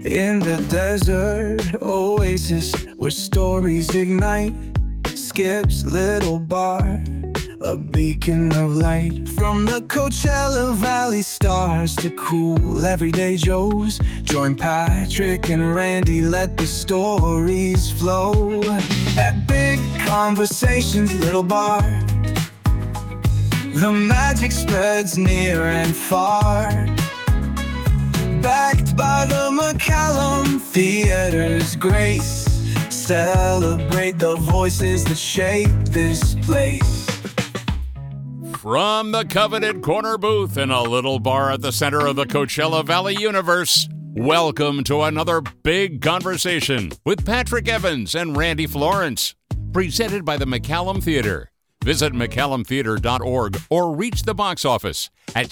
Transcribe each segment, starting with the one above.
In the desert oasis where stories ignite, Skip's Little Bar, a beacon of light. From the Coachella Valley stars to cool everyday Joes, join Patrick and Randy, let the stories flow. At Big Conversations Little Bar, the magic spreads near and far. Backed by the McCallum Theater's grace, celebrate the voices that shape this place. From the coveted corner booth in a little bar at the center of the Coachella Valley universe, welcome to another Big Conversation with Patrick Evans and Randy Florence, presented by the McCallum Theater. Visit McCallumTheater.org or reach the box office at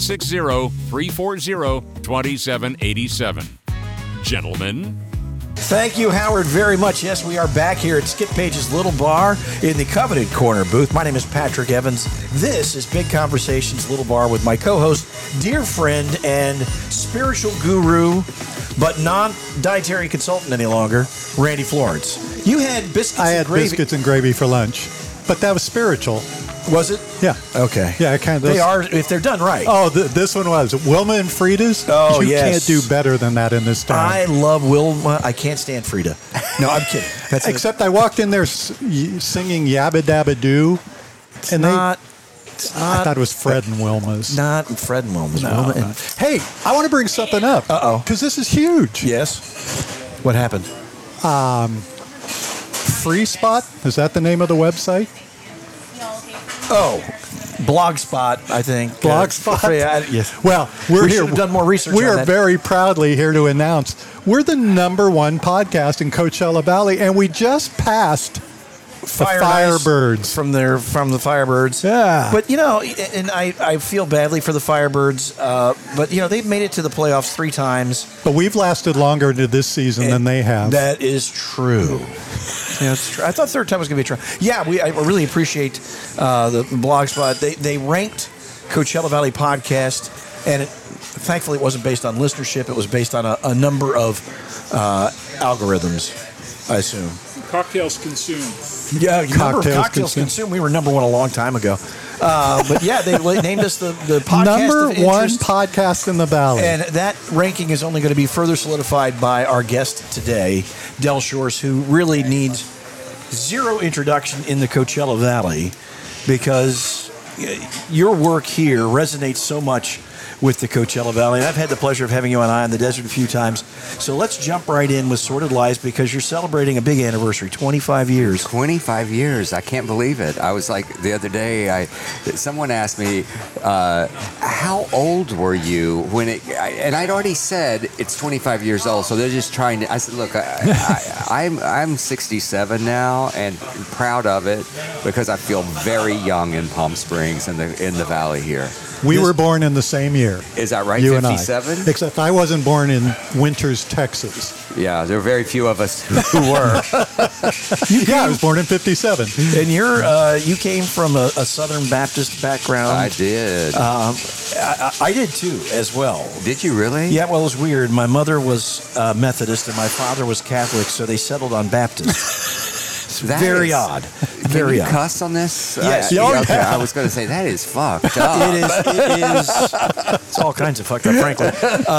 760-340-2787. Gentlemen. Thank you, Howard, very much. Yes, we are back here at Skip Page's Little Bar in the coveted corner booth. My name is Patrick Evans. This is Big Conversations Little Bar with my co-host, dear friend, and spiritual guru, but non-dietary consultant any longer, Randy Florence. You had biscuits and gravy. I had biscuits and gravy for lunch, but that was spiritual. Was it? Yeah. Okay. Yeah, kind of. They are, if they're done right. Oh, this one was Wilma and Frida's. Oh, you yes. can't do better than that in this town. I love Wilma. I can't stand Frida. No, I'm kidding. Except I walked in there singing Yabba Dabba Doo, and I thought it was Fred and Wilma's. Not Fred and Wilma's. No, Wilma and, hey, I want to bring something up. Uh-oh. Because this is huge. Yes. What happened? Free Spot? Is that the name of the website? Oh, Blogspot, I think. Blogspot? Yes. Well, we should have done more research We on are that. very proudly here to announce we're the #1 podcast in Coachella Valley, and we just passed the Firebirds. From the Firebirds. Yeah. But, and I feel badly for the Firebirds, but, they've made it to the playoffs 3 times. But we've lasted longer into this season than they have. That is true. Yeah, it's true. I thought third time was going to be a try. Yeah, I really appreciate the Blogspot. They ranked Coachella Valley podcast, and thankfully it wasn't based on listenership. It was based on a number of algorithms, I assume. Cocktails consumed. Yeah, cocktails consumed. We were #1 a long time ago. But yeah, they named us the podcast #1 podcast in the Valley. And that ranking is only going to be further solidified by our guest today, Del Shores, who really needs zero introduction in the Coachella Valley because your work here resonates so much with the Coachella Valley. And I've had the pleasure of having you on Eye on the Desert a few times. So let's jump right in with Sordid Lies because you're celebrating a big anniversary, 25 years. 25 years. I can't believe it. I was like, the other day, someone asked me, how old were you when and I'd already said it's 25 years old. So they're just trying to, I said, look, I'm 67 now and proud of it because I feel very young in Palm Springs in the Valley here. We were born in the same year. Is that right? You 57? and I. Except I wasn't born in Winters, Texas. Yeah, there are very few of us who were. I was born in 57. And you came from a Southern Baptist background. I did. I did too, as well. Did you really? Yeah, well, it was weird. My mother was Methodist and my father was Catholic, so they settled on Baptist. Very odd. Very odd. Can you cuss on this? Yes. Okay. I was going to say, that is fucked up. It is. It's all kinds of fucked up, frankly.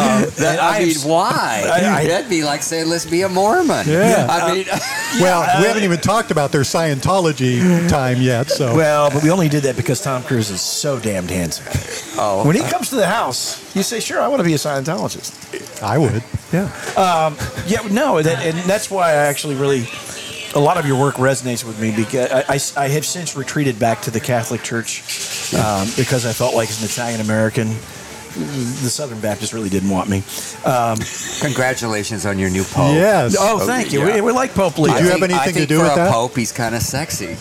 Why? That'd be like saying, let's be a Mormon. Yeah. We haven't even talked about their Scientology time yet. So. Well, but we only did that because Tom Cruise is so damned handsome. Oh. When he comes to the house, you say, sure, I want to be a Scientologist. I would. Yeah. And that's why I actually really... A lot of your work resonates with me because I have since retreated back to the Catholic Church because I felt like as an Italian American, the Southern Baptists really didn't want me. Congratulations on your new pope. Yes. Oh, thank you. Yeah. We like Pope Leo. Did you have anything to do with that? For a pope, he's kind of sexy.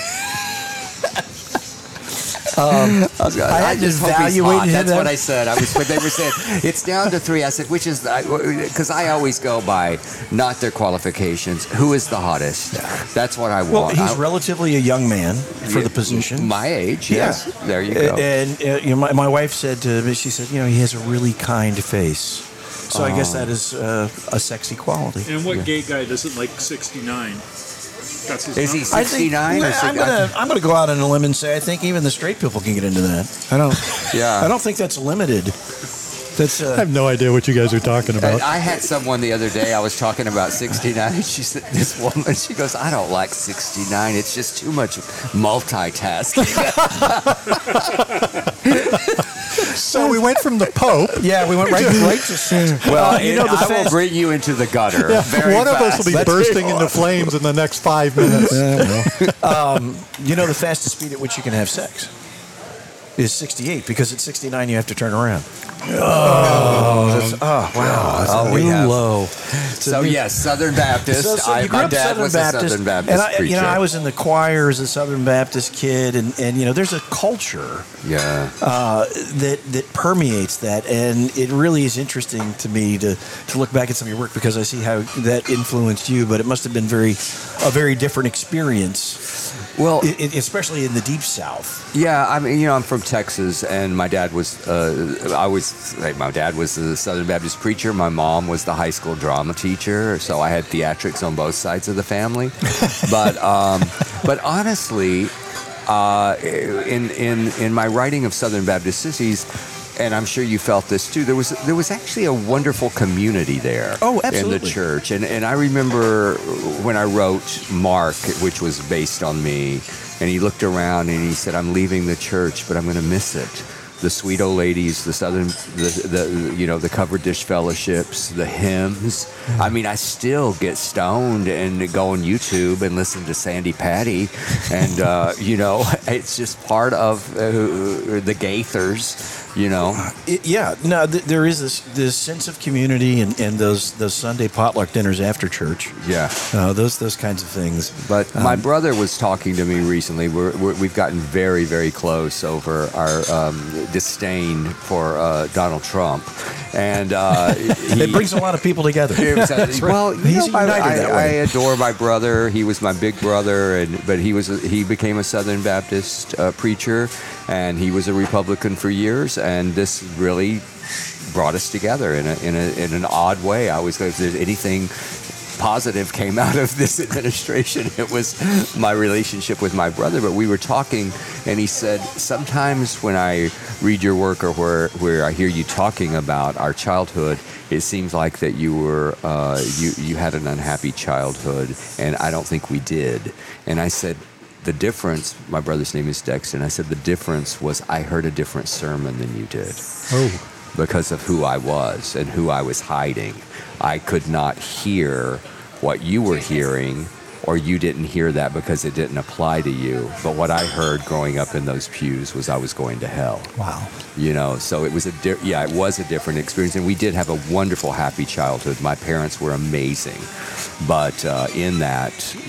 I just hope he's hot. That's what I said. When they were saying it's down to 3, I said, which is because I always go by not their qualifications. Who is the hottest? That's what I want. Well, he's relatively a young man for the position. My age, yes. Yeah. There you go. And my wife said to me, she said, he has a really kind face. So I guess that is a sexy quality. And what gay guy doesn't like 69? That's his Is he number. I think 69 or I'm gonna go out on a limb and say I think even the straight people can get into that. I don't think that's limited. That's I have no idea what you guys are talking about. And I had someone the other day, I was talking about 69, and she said, this woman, she goes, I don't like 69. It's just too much multitasking. So we went from the Pope. yeah, we went right to Well, you know, the I will fast- bring you into the gutter. Yeah, very one of us fast. will be bursting into flames in the next 5 minutes. You know the fastest speed at which you can have sex is 68 because at 69 you have to turn around. Wow, that's Oh, a we new have- low. So, yes, Southern Baptist. So you grew My up dad Southern was Baptist, a Southern Baptist and I, preacher. I was in the choir as a Southern Baptist kid, and you know, there's a culture Yeah. that permeates that, and it really is interesting to me to look back at some of your work because I see how that influenced you, but it must have been a very different experience. Well, Especially in the Deep South. yeah, I mean, I'm from Texas, and my dad was, my dad was the Southern Baptist preacher. My mom was the high school drama teacher, so I had theatrics on both sides of the family. But honestly, in my writing of Southern Baptist Sissies, and I'm sure you felt this too, there was actually a wonderful community there. Oh, in the absolutely. church. And I remember when I wrote Mark, which was based on me, and he looked around and he said, I'm leaving the church, but I'm going to miss it. The sweet old ladies, the covered dish fellowships, the hymns. I mean, I still get stoned and go on YouTube and listen to Sandy Patty, and it's just part of the Gaithers. There is this sense of community and those Sunday potluck dinners after church. Yeah. Those kinds of things. But my brother was talking to me recently. We've gotten very, very close over our disdain for Donald Trump, and It brings a lot of people together. Well, He's united that I way. adore my brother. He was my big brother, but he became a Southern Baptist preacher, and he was a Republican for years. And this really brought us together in an odd way. I always go, if there's anything positive came out of this administration, it was my relationship with my brother. But we were talking, and he said, sometimes when I read your work or where I hear you talking about our childhood, it seems like that you were you had an unhappy childhood, and I don't think we did. And I said, the difference, my brother's name is Dexter, and I said the difference was I heard a different sermon than you did. Oh. Because of who I was and who I was hiding. I could not hear what you were hearing, or you didn't hear that because it didn't apply to you. But what I heard growing up in those pews was I was going to hell. Wow. So it was it was a different experience, and we did have a wonderful, happy childhood. My parents were amazing. But in that,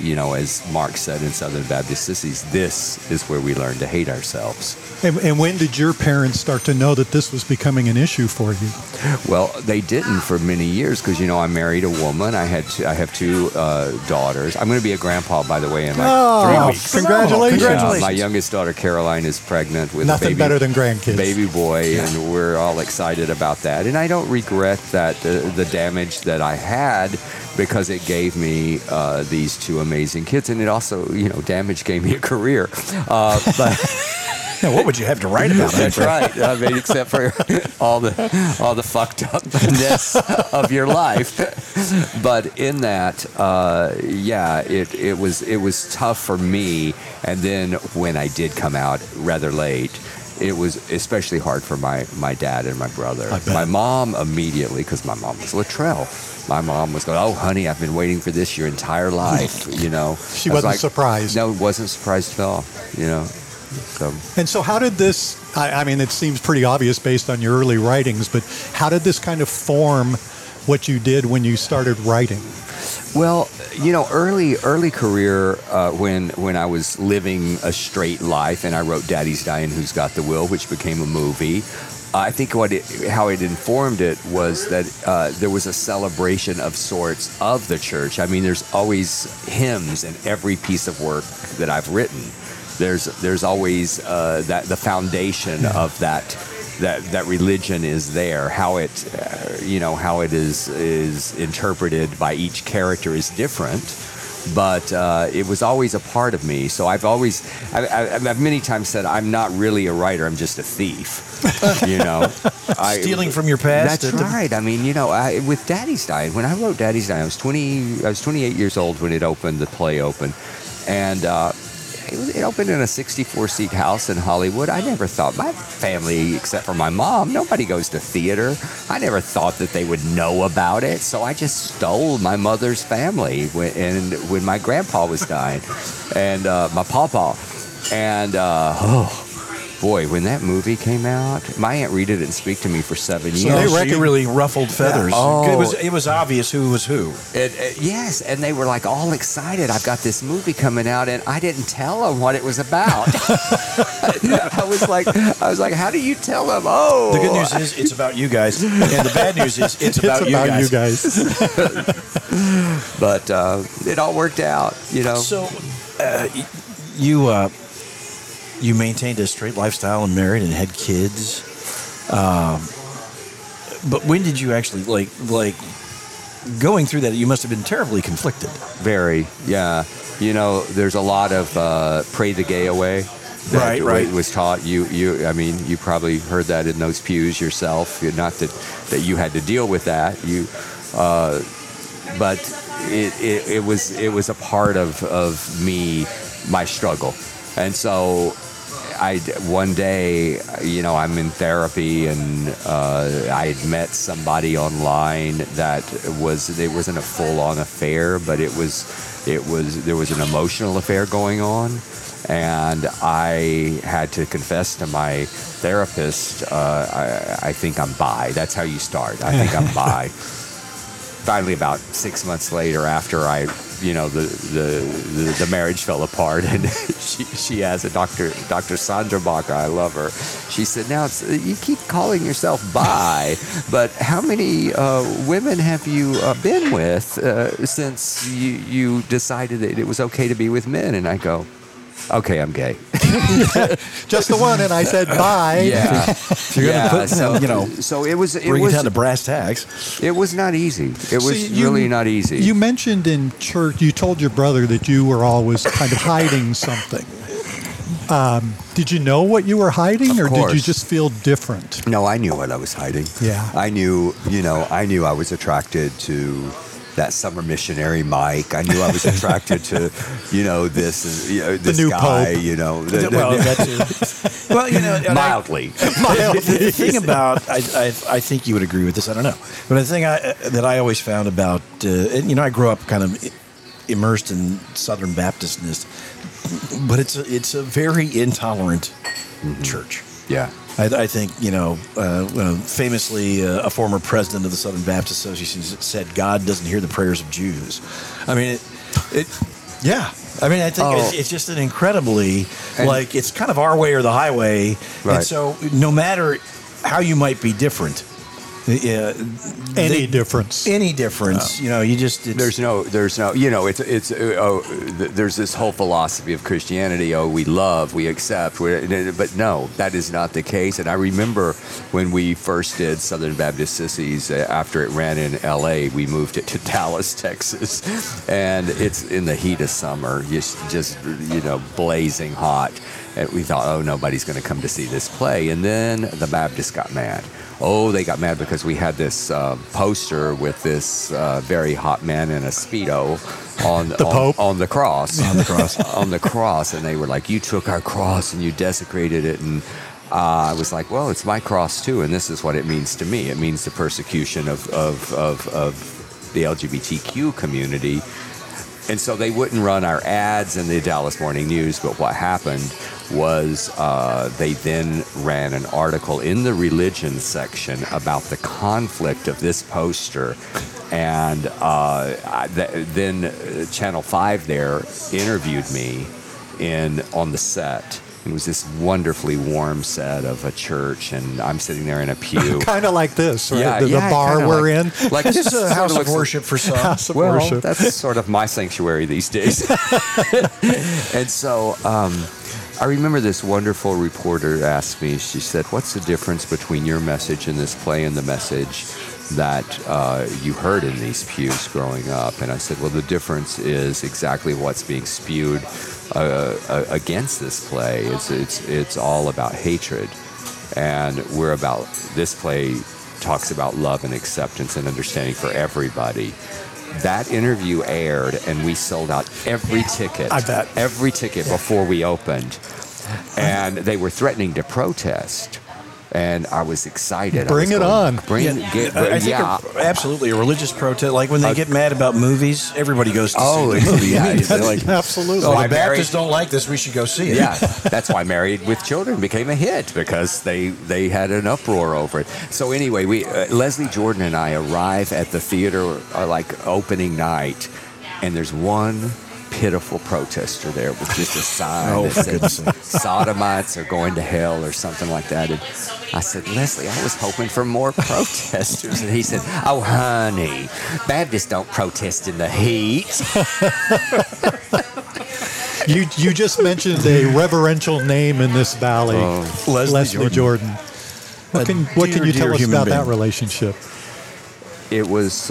as Mark said in Southern Baptist Sissies, this is where we learn to hate ourselves. And when did your parents start to know that this was becoming an issue for you? Well, they didn't for many years because, I married a woman. I have two daughters. I'm going to be a grandpa, by the way, in like 3 weeks. Congratulations. Congratulations. My youngest daughter, Caroline, is pregnant with Nothing a baby, better than grandkids. baby boy, and we're all excited about that. And I don't regret that the damage that I had, because it gave me these two amazing kids, and it also, damage gave me a career. But Yeah, what would you have to write about that? that's right. I mean, except for all the fucked upness of your life. But in that, it was tough for me. And then when I did come out rather late, it was especially hard for my dad and my brother. My mom immediately, because my mom was Luttrell. My mom was going, oh, honey, I've been waiting for this your entire life, She wasn't surprised. No, wasn't surprised at all, So. And so how did this, I mean, it seems pretty obvious based on your early writings, but how did this kind of form what you did when you started writing? Well, early career, when I was living a straight life, and I wrote Daddy's Dying, Who's Got the Will, which became a movie. I think how it informed it was that there was a celebration of sorts of the church. I mean, there's always hymns in every piece of work that I've written. There's always the foundation of that that religion is there. How it, how it is interpreted by each character is different. But it was always a part of me. So I've many times said, I'm not really a writer. I'm just a thief. Stealing from your past. That's right. I mean, with Daddy's Dying, when I wrote Daddy's Dying, I was 28 years old when the play opened. And it opened in a 64-seat house in Hollywood. I never thought, my family, except for my mom, nobody goes to theater. I never thought that they would know about it. So I just stole my mother's family when my grandpa was dying, and my pawpaw. And, boy, when that movie came out, my Aunt Rita didn't speak to me for 7 years. So they really ruffled feathers. Yeah. Oh. It was obvious who was who. Yes, and they were like all excited. I've got this movie coming out, and I didn't tell them what it was about. I was like, how do you tell them? Oh, the good news is it's about you guys, and the bad news is it's about you guys. But it all worked out, So, you maintained a straight lifestyle and married and had kids. But when did you actually like going through that? You must have been terribly conflicted. Very, yeah. There's a lot of pray the gay away. That right. was taught. I mean, you probably heard that in those pews yourself. Not that you had to deal with that. But it was a part of me, my struggle. And so one day, I'm in therapy, and I had met somebody online it wasn't a full-on affair, but there was an emotional affair going on, and I had to confess to my therapist, I think I'm bi. That's how you start. I think I'm bi. Finally, about 6 months later, after the marriage fell apart, and she has a Dr. Sandra Baca, I love her. She said, now you keep calling yourself bi, but how many women have you been with since you decided that it was okay to be with men? And I go, okay, I'm gay. Just the one, and I said bye. Yeah. So it was bring it down to brass tacks. It was not easy. It was really not easy. You mentioned in church, you told your brother that you were always kind of hiding something. Did you know what you were hiding, or did you just feel different? No, I knew what I was hiding. Yeah. I knew I was attracted to that summer missionary Mike. I knew I was attracted to, this the new guy, Pope. Mildly. The thing about, I think you would agree with this, I don't know. But the thing that I always found about, I grew up kind of immersed in Southern Baptistness, but it's a very intolerant church. Yeah. I think, famously, a former president of the Southern Baptist Association said, God doesn't hear the prayers of Jews. I mean, yeah. I mean, I think it's just an incredibly, it's kind of our way or the highway. Right. And so no matter how you might be different, any difference, you just there's no there's this whole philosophy of Christianity. We love, we accept, but no, that is not the case. And I remember when we first did Southern Baptist Sissies, after it ran in L.A., we moved it to Dallas, Texas, and it's in the heat of summer, just blazing hot. And we thought, nobody's going to come to see this play. And then the Baptists got mad. They got mad because we had this poster with this very hot man in a Speedo on the cross. On the cross. And they were like, you took our cross and you desecrated it. And I was like, well, it's my cross too, and this is what it means to me. It means the persecution of the LGBTQ community. And so they wouldn't run our ads in the Dallas Morning News, but what happened was they then ran an article in the religion section about the conflict of this poster. And then Channel 5 there interviewed me on the set. It was this wonderfully warm set of a church, and I'm sitting there in a pew. Kind of like this, right? Yeah, the bar we're in. Like this is a house of worship for some. House of worship. That's sort of my sanctuary these days. And so I remember this wonderful reporter asked me, she said, what's the difference between your message in this play and the message that you heard in these pews growing up? And I said, well, the difference is exactly what's being spewed against this play. It's all about hatred. And this play talks about love and acceptance and understanding for everybody. That interview aired, and we sold out every ticket. I bet. Every ticket before we opened. And they were threatening to protest. And I was excited. Bring it on. I think absolutely. A religious protest, like when they get mad about movies, everybody goes to see the movie. Yeah, They're like, Absolutely. oh, the I married- Baptists don't like this, we should go see it. Yeah, that's why Married with Children became a hit, because they had an uproar over it. So anyway, Leslie Jordan and I arrive at the theater like opening night, and there's one pitiful protester there with just a sign that said sodomites are going to hell or something like that. And I said, Leslie, I was hoping for more protesters. And he said, oh, honey, Baptists don't protest in the heat. You just mentioned a reverential name in this valley, Leslie Jordan. What can you tell us about that relationship? It was,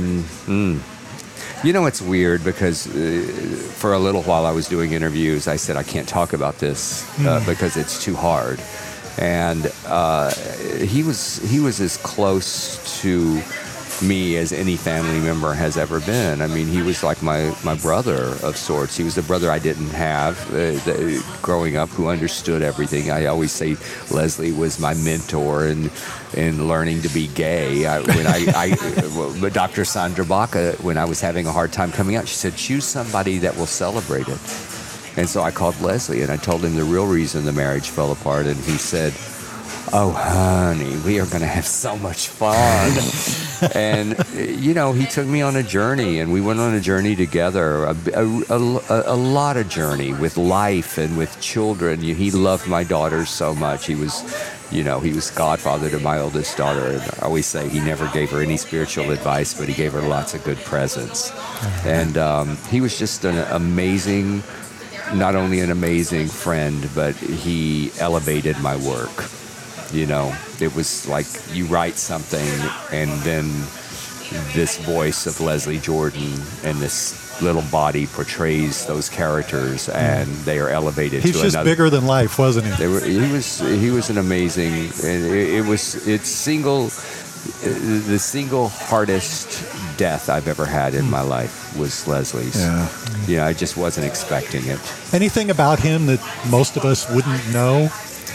you know, it's weird because for a little while I was doing interviews. I said, I can't talk about this because it's too hard. And he was as close to me as any family member has ever been. I mean, he was like my brother of sorts. He was the brother I didn't have growing up who understood everything. I always say Leslie was my mentor in learning to be gay. When Dr. Sandra Baca, when I was having a hard time coming out, she said, choose somebody that will celebrate it. And so I called Leslie and I told him the real reason the marriage fell apart. And he said, oh, honey, we are going to have so much fun. And, you know, he took me on a journey, and we went on a journey together, a lot of journey with life and with children. He loved my daughters so much. He was godfather to my oldest daughter. And I always say he never gave her any spiritual advice, but he gave her lots of good presents. And he was just an amazing, not only an amazing friend, but he elevated my work. You know, it was like you write something and then this voice of Leslie Jordan and this little body portrays those characters and they are elevated to another. He's just bigger than life, wasn't he? He was an amazing, and the single hardest death I've ever had in my life was Leslie's. Yeah. You know, I just wasn't expecting it. Anything about him that most of us wouldn't know?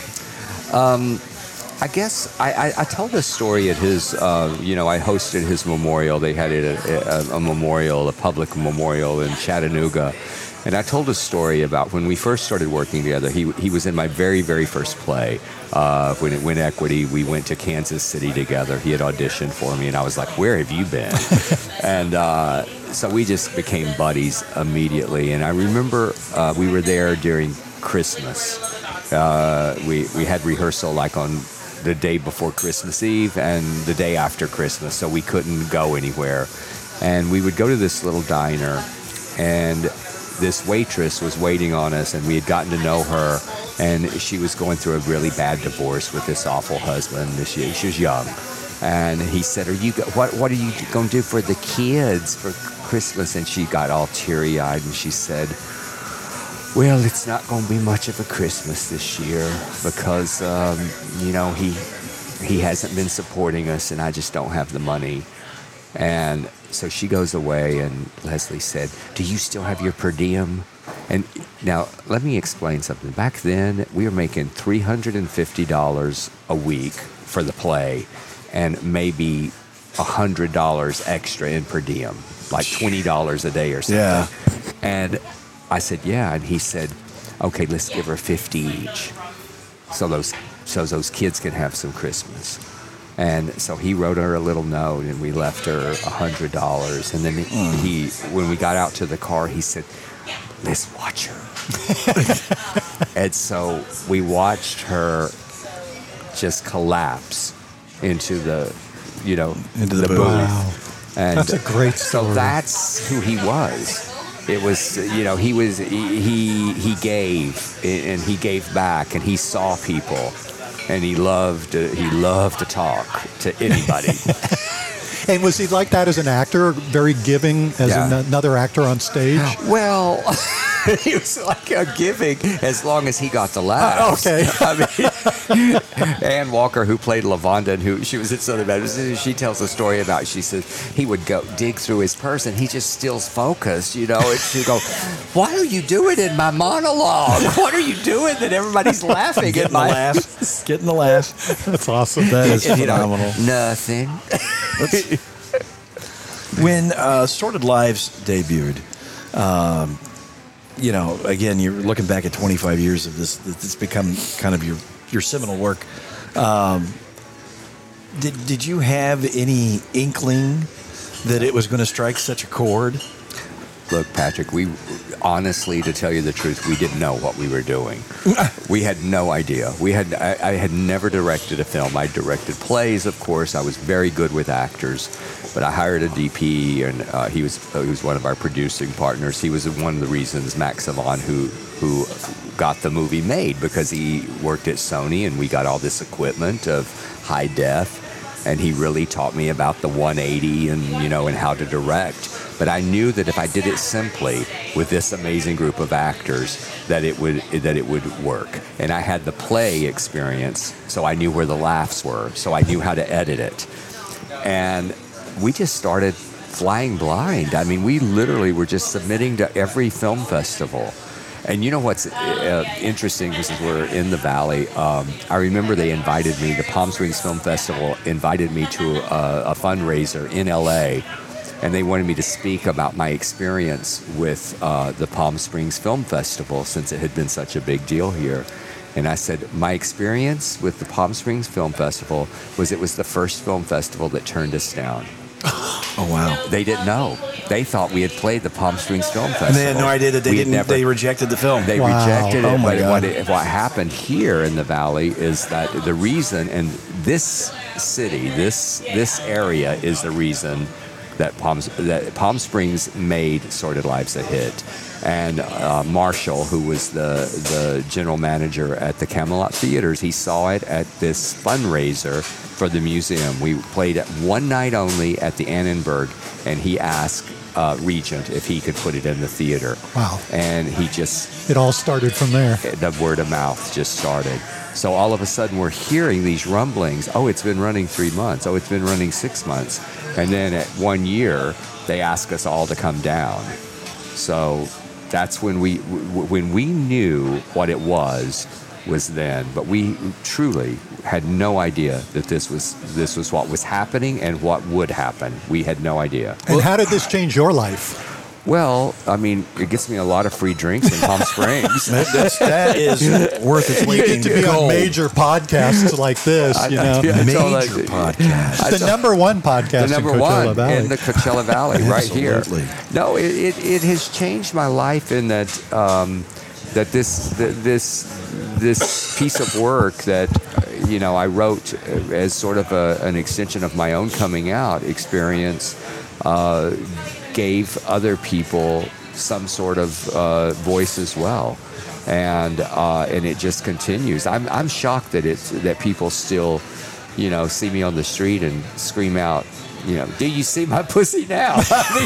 I guess I told a story at his, I hosted his memorial. They had a memorial, a public memorial in Chattanooga. And I told a story about when we first started working together. He was in my very, very first play. When it went Equity, we went to Kansas City together. He had auditioned for me, and I was like, where have you been? And so we just became buddies immediately. And I remember we were there during Christmas. We had rehearsal like on the day before Christmas Eve and the day after Christmas, so we couldn't go anywhere. And we would go to this little diner, and this waitress was waiting on us, and we had gotten to know her, and she was going through a really bad divorce with this awful husband. She was young. And he said, what are you going to do for the kids for Christmas? And she got all teary-eyed, and she said, well, it's not going to be much of a Christmas this year because, he hasn't been supporting us and I just don't have the money. And so she goes away and Leslie said, do you still have your per diem? And now let me explain something. Back then, we were making $350 a week for the play and maybe $100 extra in per diem, like $20 a day or something. Yeah. And I said, yeah. And he said, okay, let's give her 50 each. So those kids can have some Christmas. And so he wrote her a little note and we left her $100. And then when we got out to the car, he said, let's watch her. And so we watched her just collapse into the booth. Wow. And that's a great story. So that's who he was. it was, he gave, and he gave back, and he saw people, and he loved to talk to anybody. And was he like that as an actor, very giving as another actor on stage? Well, he was like a giving as long as he got the laughs. Okay. I mean, Ann Walker, who played LaVonda, and she was in Southern Baptist, she tells a story about, she says he would go dig through his purse and he just still focused, and she'd go, why are you doing in my monologue? What are you doing that everybody's laughing Getting at my laugh. Getting the laugh. That's awesome. That is phenomenal. Nothing. When Sordid Lives debuted, again, you're looking back at 25 years of this. It's become kind of your seminal work. Did you have any inkling that it was going to strike such a chord? Look, Patrick, we honestly, to tell you the truth, we didn't know what we were doing. We had no idea. I had never directed a film. I directed plays, of course. I was very good with actors, but I hired a DP, and he was one of our producing partners. He was one of the reasons, Max Savon, who got the movie made, because he worked at Sony, and we got all this equipment of high def, and he really taught me about the 180 and how to direct. But I knew that if I did it simply with this amazing group of actors, that it would work. And I had the play experience, so I knew where the laughs were, so I knew how to edit it. And we just started flying blind. I mean, we literally were just submitting to every film festival. And you know what's interesting, because we're in the Valley, I remember they invited me, the Palm Springs Film Festival invited me to a fundraiser in LA, and they wanted me to speak about my experience with the Palm Springs Film Festival, since it had been such a big deal here. And I said, my experience with the Palm Springs Film Festival was it was the first film festival that turned us down. Oh, wow. They didn't know. They thought we had played the Palm Springs Film Festival. And they had no idea that they rejected the film. They rejected it. Oh, my God. What happened here in the Valley is that the reason, and this city, this area is the reason that Palm Springs made Sordid Lives a hit. And Marshall, who was the general manager at the Camelot Theaters, he saw it at this fundraiser for the museum. We played it one night only at the Annenberg, and he asked Regent if he could put it in the theater. Wow. And it all started from there. The word of mouth just started. So all of a sudden we're hearing these rumblings. Oh, it's been running 3 months. Oh, it's been running 6 months. And then at 1 year, they ask us all to come down. So that's when we knew what it was then. But we truly had no idea that this was what was happening and what would happen. We had no idea. And how did this change your life? Well, I mean, it gets me a lot of free drinks in Palm Springs. That is worth its weight in gold. You get to be on major podcasts like this, Major podcasts. The number one podcast in Coachella Valley. In the Coachella Valley, right here. Absolutely. No, it has changed my life in that this piece of work that I wrote as sort of an extension of my own coming out experience. Gave other people some sort of voice as well, and it just continues. I'm shocked that people still, see me on the street and scream out, do you see my pussy now?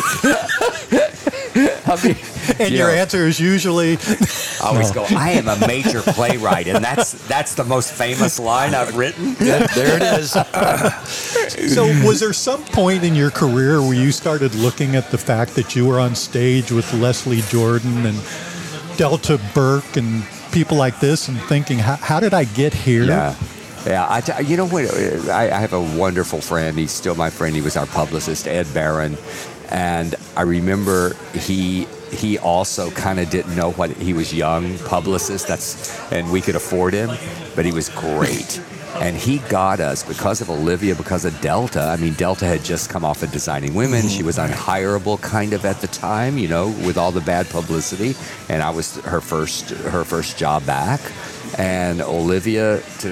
And your answer is usually, I always go, I am a major playwright, and that's the most famous line I've written. There it is. So was there some point in your career where you started looking at the fact that you were on stage with Leslie Jordan and Delta Burke and people like this and thinking, how did I get here? Yeah. You know what? I have a wonderful friend. He's still my friend. He was our publicist, Ed Barron. And I remember he also kind of didn't know what he was young publicist. And we could afford him, but he was great. And he got us because of Olivia, because of Delta. I mean, Delta had just come off of Designing Women. She was unhireable kind of at the time, with all the bad publicity. And I was her first job back. And Olivia, to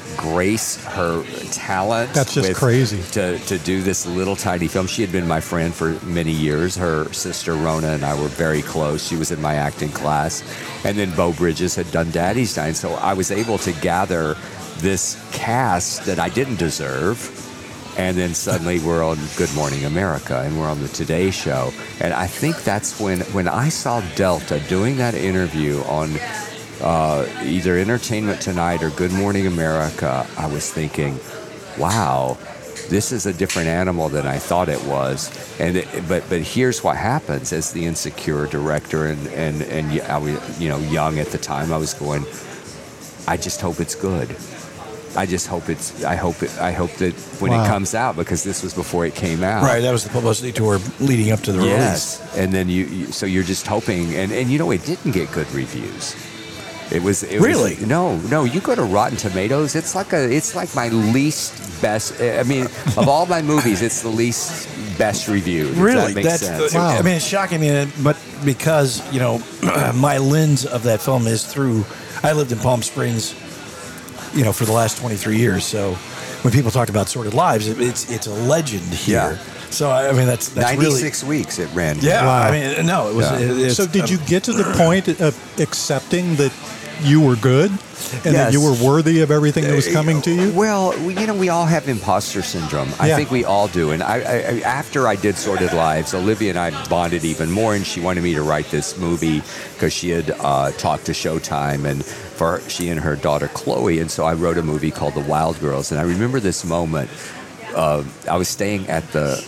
grace her talent. That's just crazy. To do this little tiny film. She had been my friend for many years. Her sister Rona and I were very close. She was in my acting class. And then Beau Bridges had done Daddy's Night. So I was able to gather this cast that I didn't deserve. And then suddenly we're on Good Morning America and we're on the Today Show. And I think that's when I saw Delta doing that interview on either Entertainment Tonight or Good Morning America, I was thinking, wow, this is a different animal than I thought it was. But here's what happens as the Insecure director, and I was, young at the time. I was going, I just hope it's good. I hope that when it comes out, because this was before it came out. Right, that was the publicity tour leading up to the release. And then so you're just hoping, and it didn't get good reviews. It Really? No. You go to Rotten Tomatoes. It's like my least best. I mean, of all my movies, it's the least best reviewed. Really, that makes sense. Wow. I mean, it's shocking me, but because my lens of that film is through. I lived in Palm Springs, for the last 23 years. So when people talk about Sordid Lives, it's a legend here. Yeah. So I mean, that's 96 really, weeks it ran. Yeah, Wow. I mean, no, it was. So did you get to the point of accepting that you were good and that you were worthy of everything that was coming to you? Well, we all have imposter syndrome. I think we all do. And I after I did Sordid Lives, Olivia and I bonded even more, and she wanted me to write this movie because she had talked to Showtime and for she and her daughter Chloe, and so I wrote a movie called The Wild Girls. And I remember this moment. I was staying at these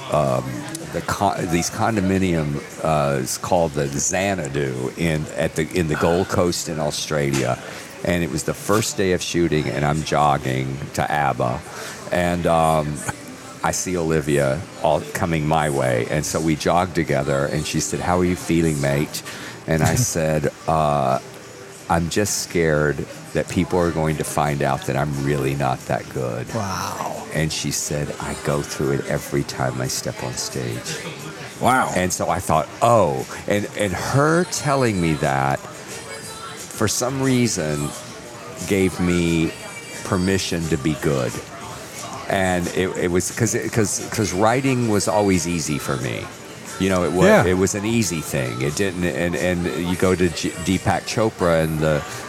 condominium called the Xanadu in the Gold Coast in Australia, and it was the first day of shooting, and I'm jogging to ABBA, and I see Olivia all coming my way, and so we jogged together, and she said, "How are you feeling, mate?" And I said, "I'm just scared that people are going to find out that I'm really not that good." Wow. And she said, "I go through it every time I step on stage." Wow. And so I thought, and her telling me that, for some reason, gave me permission to be good. And it was because writing was always easy for me. It was an easy thing. It didn't, and you go to Deepak Chopra and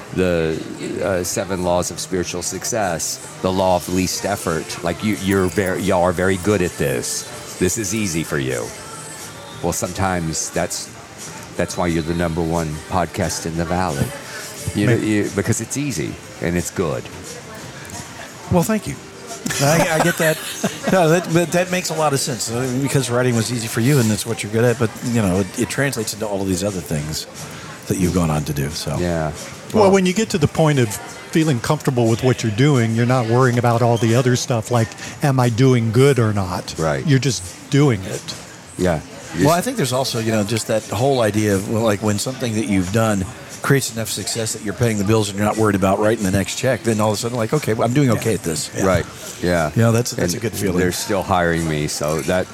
the 7 laws of spiritual success, the law of least effort. Like y'all are very good at this. This is easy for you. Well, sometimes that's why you're the #1 podcast in the Valley. Because it's easy and it's good. Well, thank you. I get that. No, but that makes a lot of sense because writing was easy for you, and that's what you're good at. But it translates into all of these other things that you've gone on to do. So yeah. Well, when you get to the point of feeling comfortable with what you're doing, you're not worrying about all the other stuff like, am I doing good or not? Right. You're just doing it. Yeah. Well, I think there's also just that whole idea of like when something that you've done creates enough success that you're paying the bills and you're not worried about writing the next check, then all of a sudden, like, okay, well, I'm doing okay at this. Yeah. Right. Yeah. That's a good feeling. They're still hiring me, so that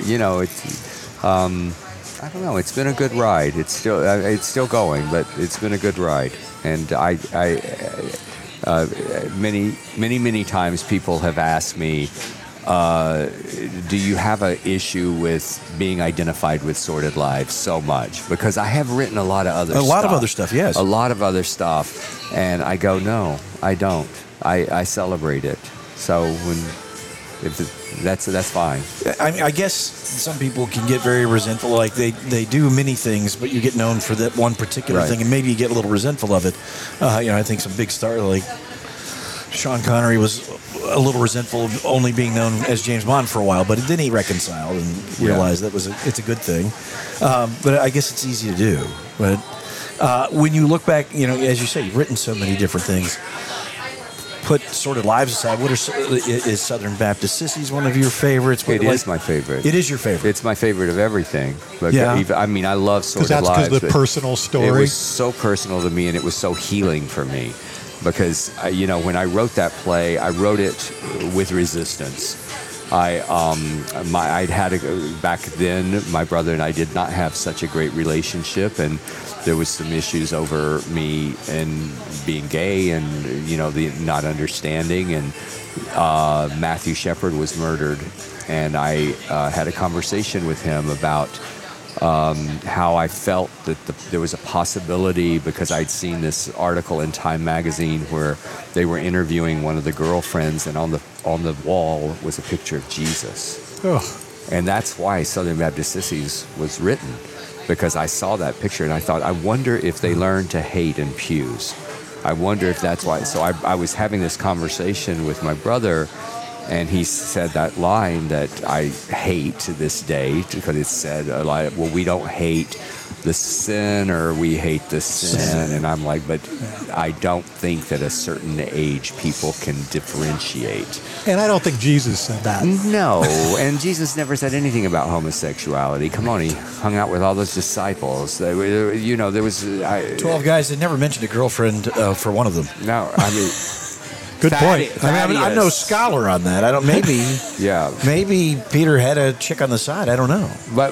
it's I don't know. It's been a good ride. It's still going, but it's been a good ride. And many times people have asked me, do you have an issue with being identified with Sordid Lives so much? Because I have written a lot of other stuff. A lot of other stuff, yes. A lot of other stuff. And I go, no, I don't. I celebrate it. So that's fine. I guess some people can get very resentful. Like they do many things, but you get known for that one particular thing, and maybe you get a little resentful of it. I think some big stars like Sean Connery was a little resentful of only being known as James Bond for a while, but then he reconciled and realized it's a good thing. But I guess it's easy to do. But when you look back, as you say, you've written so many different things. Put Sordid Lives aside. Is Southern Baptist Sissies one of your favorites? It is my favorite. It is your favorite. It's my favorite of everything. But yeah. I love Sordid Lives. Because of the personal story. It was so personal to me, and it was so healing for me. Because when I wrote that play, I wrote it with resistance. I'd had back then. My brother and I did not have such a great relationship, and there was some issues over me and being gay, and the not understanding. And Matthew Shepard was murdered, and I had a conversation with him about how I felt that there was a possibility, because I'd seen this article in Time magazine where they were interviewing one of the girlfriends, and on the wall was a picture of Jesus. Oh. And that's why Southern Baptist Sissies was written, because I saw that picture and I thought, I wonder if they learned to hate in pews. I wonder if that's why. So I was having this conversation with my brother, and he said that line that I hate to this day, because it said, well, we don't hate the sinner, we hate the sin. And I'm like, but I don't think that at a certain age people can differentiate. And I don't think Jesus said that. No, and Jesus never said anything about homosexuality. Come on, he hung out with all those disciples. There was 12 guys that never mentioned a girlfriend for one of them. No, I mean... Good point. I'm no scholar on that. I don't. Maybe. Yeah. Maybe Peter had a chick on the side. I don't know. But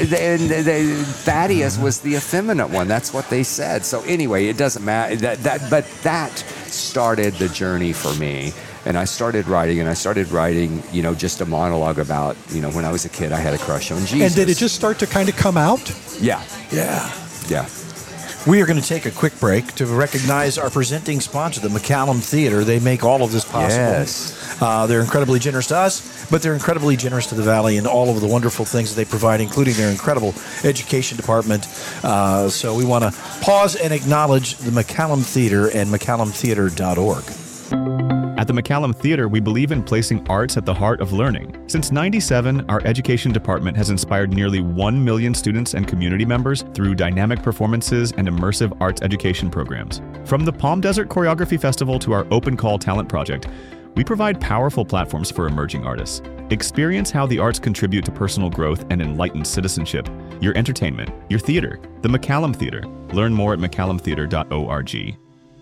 Thaddeus was the effeminate one. That's what they said. So anyway, it doesn't matter. But that started the journey for me. And I started writing, just a monologue about, when I was a kid, I had a crush on Jesus. And did it just start to kind of come out? Yeah. Yeah. Yeah. We are going to take a quick break to recognize our presenting sponsor, the McCallum Theater. They make all of this possible. Yes. They're incredibly generous to us, but they're incredibly generous to the Valley and all of the wonderful things that they provide, including their incredible education department. So we want to pause and acknowledge the McCallum Theater and McCallumtheater.org. At the McCallum Theater, we believe in placing arts at the heart of learning. Since '97, our education department has inspired nearly 1 million students and community members through dynamic performances and immersive arts education programs. From the Palm Desert Choreography Festival to our Open Call Talent Project, we provide powerful platforms for emerging artists. Experience how the arts contribute to personal growth and enlightened citizenship. Your entertainment, your theater, the McCallum Theater. Learn more at mccallumtheater.org.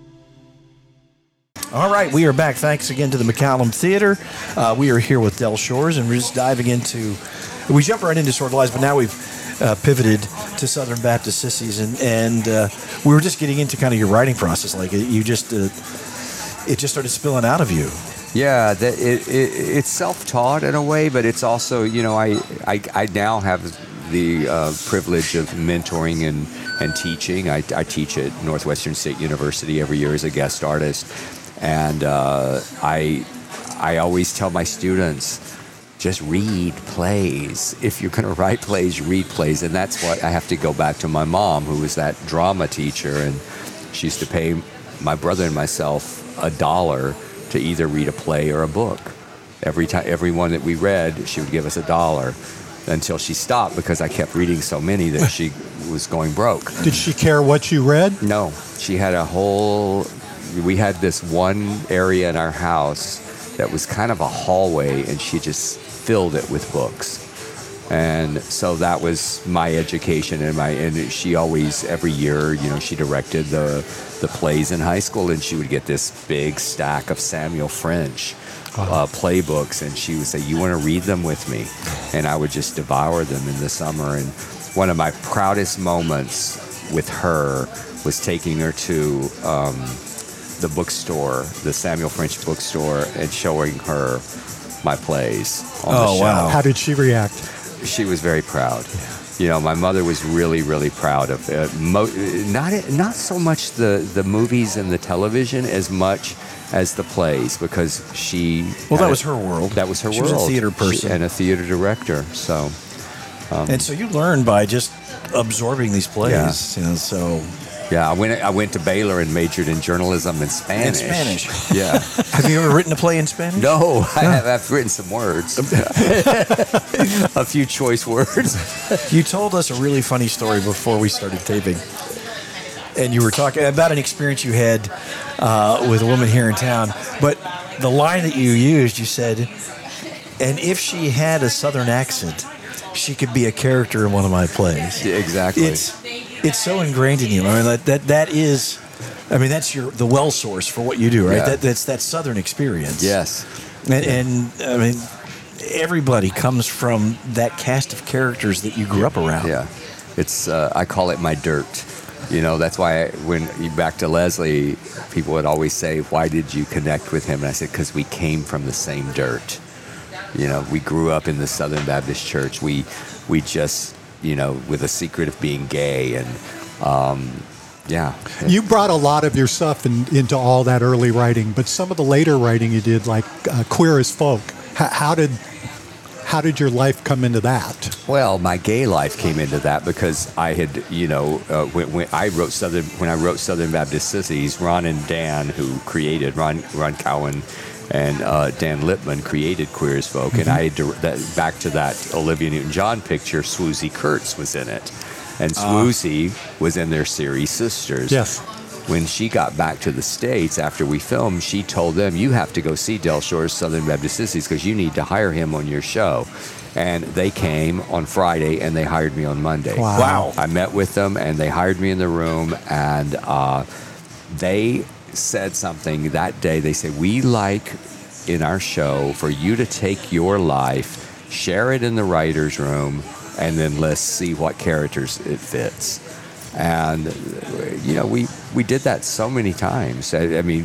All right, we are back. Thanks again to the McCallum Theater. We are here with Del Shores, and we're just diving into... We jump right into Sword of Lies, but now we've pivoted to Southern Baptist Sissies, and we were just getting into kind of your writing process. Like, you just... it just started spilling out of you. Yeah, it's self-taught in a way, but it's also, I now have the privilege of mentoring and teaching. I teach at Northwestern State University every year as a guest artist. And I always tell my students, just read plays. If you're going to write plays, read plays. And that's what I have to go back to my mom, who was that drama teacher. And she used to pay my brother and myself $1 to either read a play or a book. Every one that we read, she would give us $1 until she stopped, because I kept reading so many that she was going broke. Did she care what you read? No. She had we had this one area in our house that was kind of a hallway, and she just filled it with books. And so that was my education, and she always, every year, she directed the plays in high school, and she would get this big stack of Samuel French playbooks, and she would say, "You want to read them with me?" And I would just devour them in the summer. And one of my proudest moments with her was taking her to the bookstore, the Samuel French bookstore, and showing her my plays on the shelf. Wow. How did she react? She was very proud. Yeah. My mother was really, really proud of it. Not so much the movies and the television as much as the plays, because she... Well, that was her world. That was her world. She was a theater person. And a theater director, so... and so you learn by just absorbing these plays, so... Yeah, I went to Baylor and majored in journalism and Spanish. In Spanish? Yeah. Have you ever written a play in Spanish? No, I've written some words. A few choice words. You told us a really funny story before we started taping. And you were talking about an experience you had with a woman here in town. But the line that you used, you said, and if she had a Southern accent, she could be a character in one of my plays. Yeah, exactly. It's so ingrained in you. I mean, that is, that's the well source for what you do, right? Yeah. That's that Southern experience. Yes. And everybody comes from that cast of characters that you grew up around. Yeah, it's I call it my dirt. That's why when you back to Leslie, people would always say, "Why did you connect with him?" And I said, "Because we came from the same dirt. We grew up in the Southern Baptist Church. We just with a secret of being gay and." Yeah. You brought a lot of your stuff into all that early writing, but some of the later writing you did, like Queer as Folk, how did your life come into that? Well, my gay life came into that because I had, when I wrote Southern Baptist Sissies, Ron and Dan, who created Ron Cowan and Dan Lippman created Queer as Folk, and I had back to that Olivia Newton-John picture, Swoosie Kurtz was in it. And Swoosie was in their series Sisters. Yes. When she got back to the States after we filmed, she told them, "You have to go see Del Shore's Southern Baptist Sissies because you need to hire him on your show." And they came on Friday and they hired me on Monday. Wow. I met with them and they hired me in the room, and they said something that day. They said, "We like in our show for you to take your life, share it in the writer's room, and then let's see what characters it fits." And we did that so many times. I mean,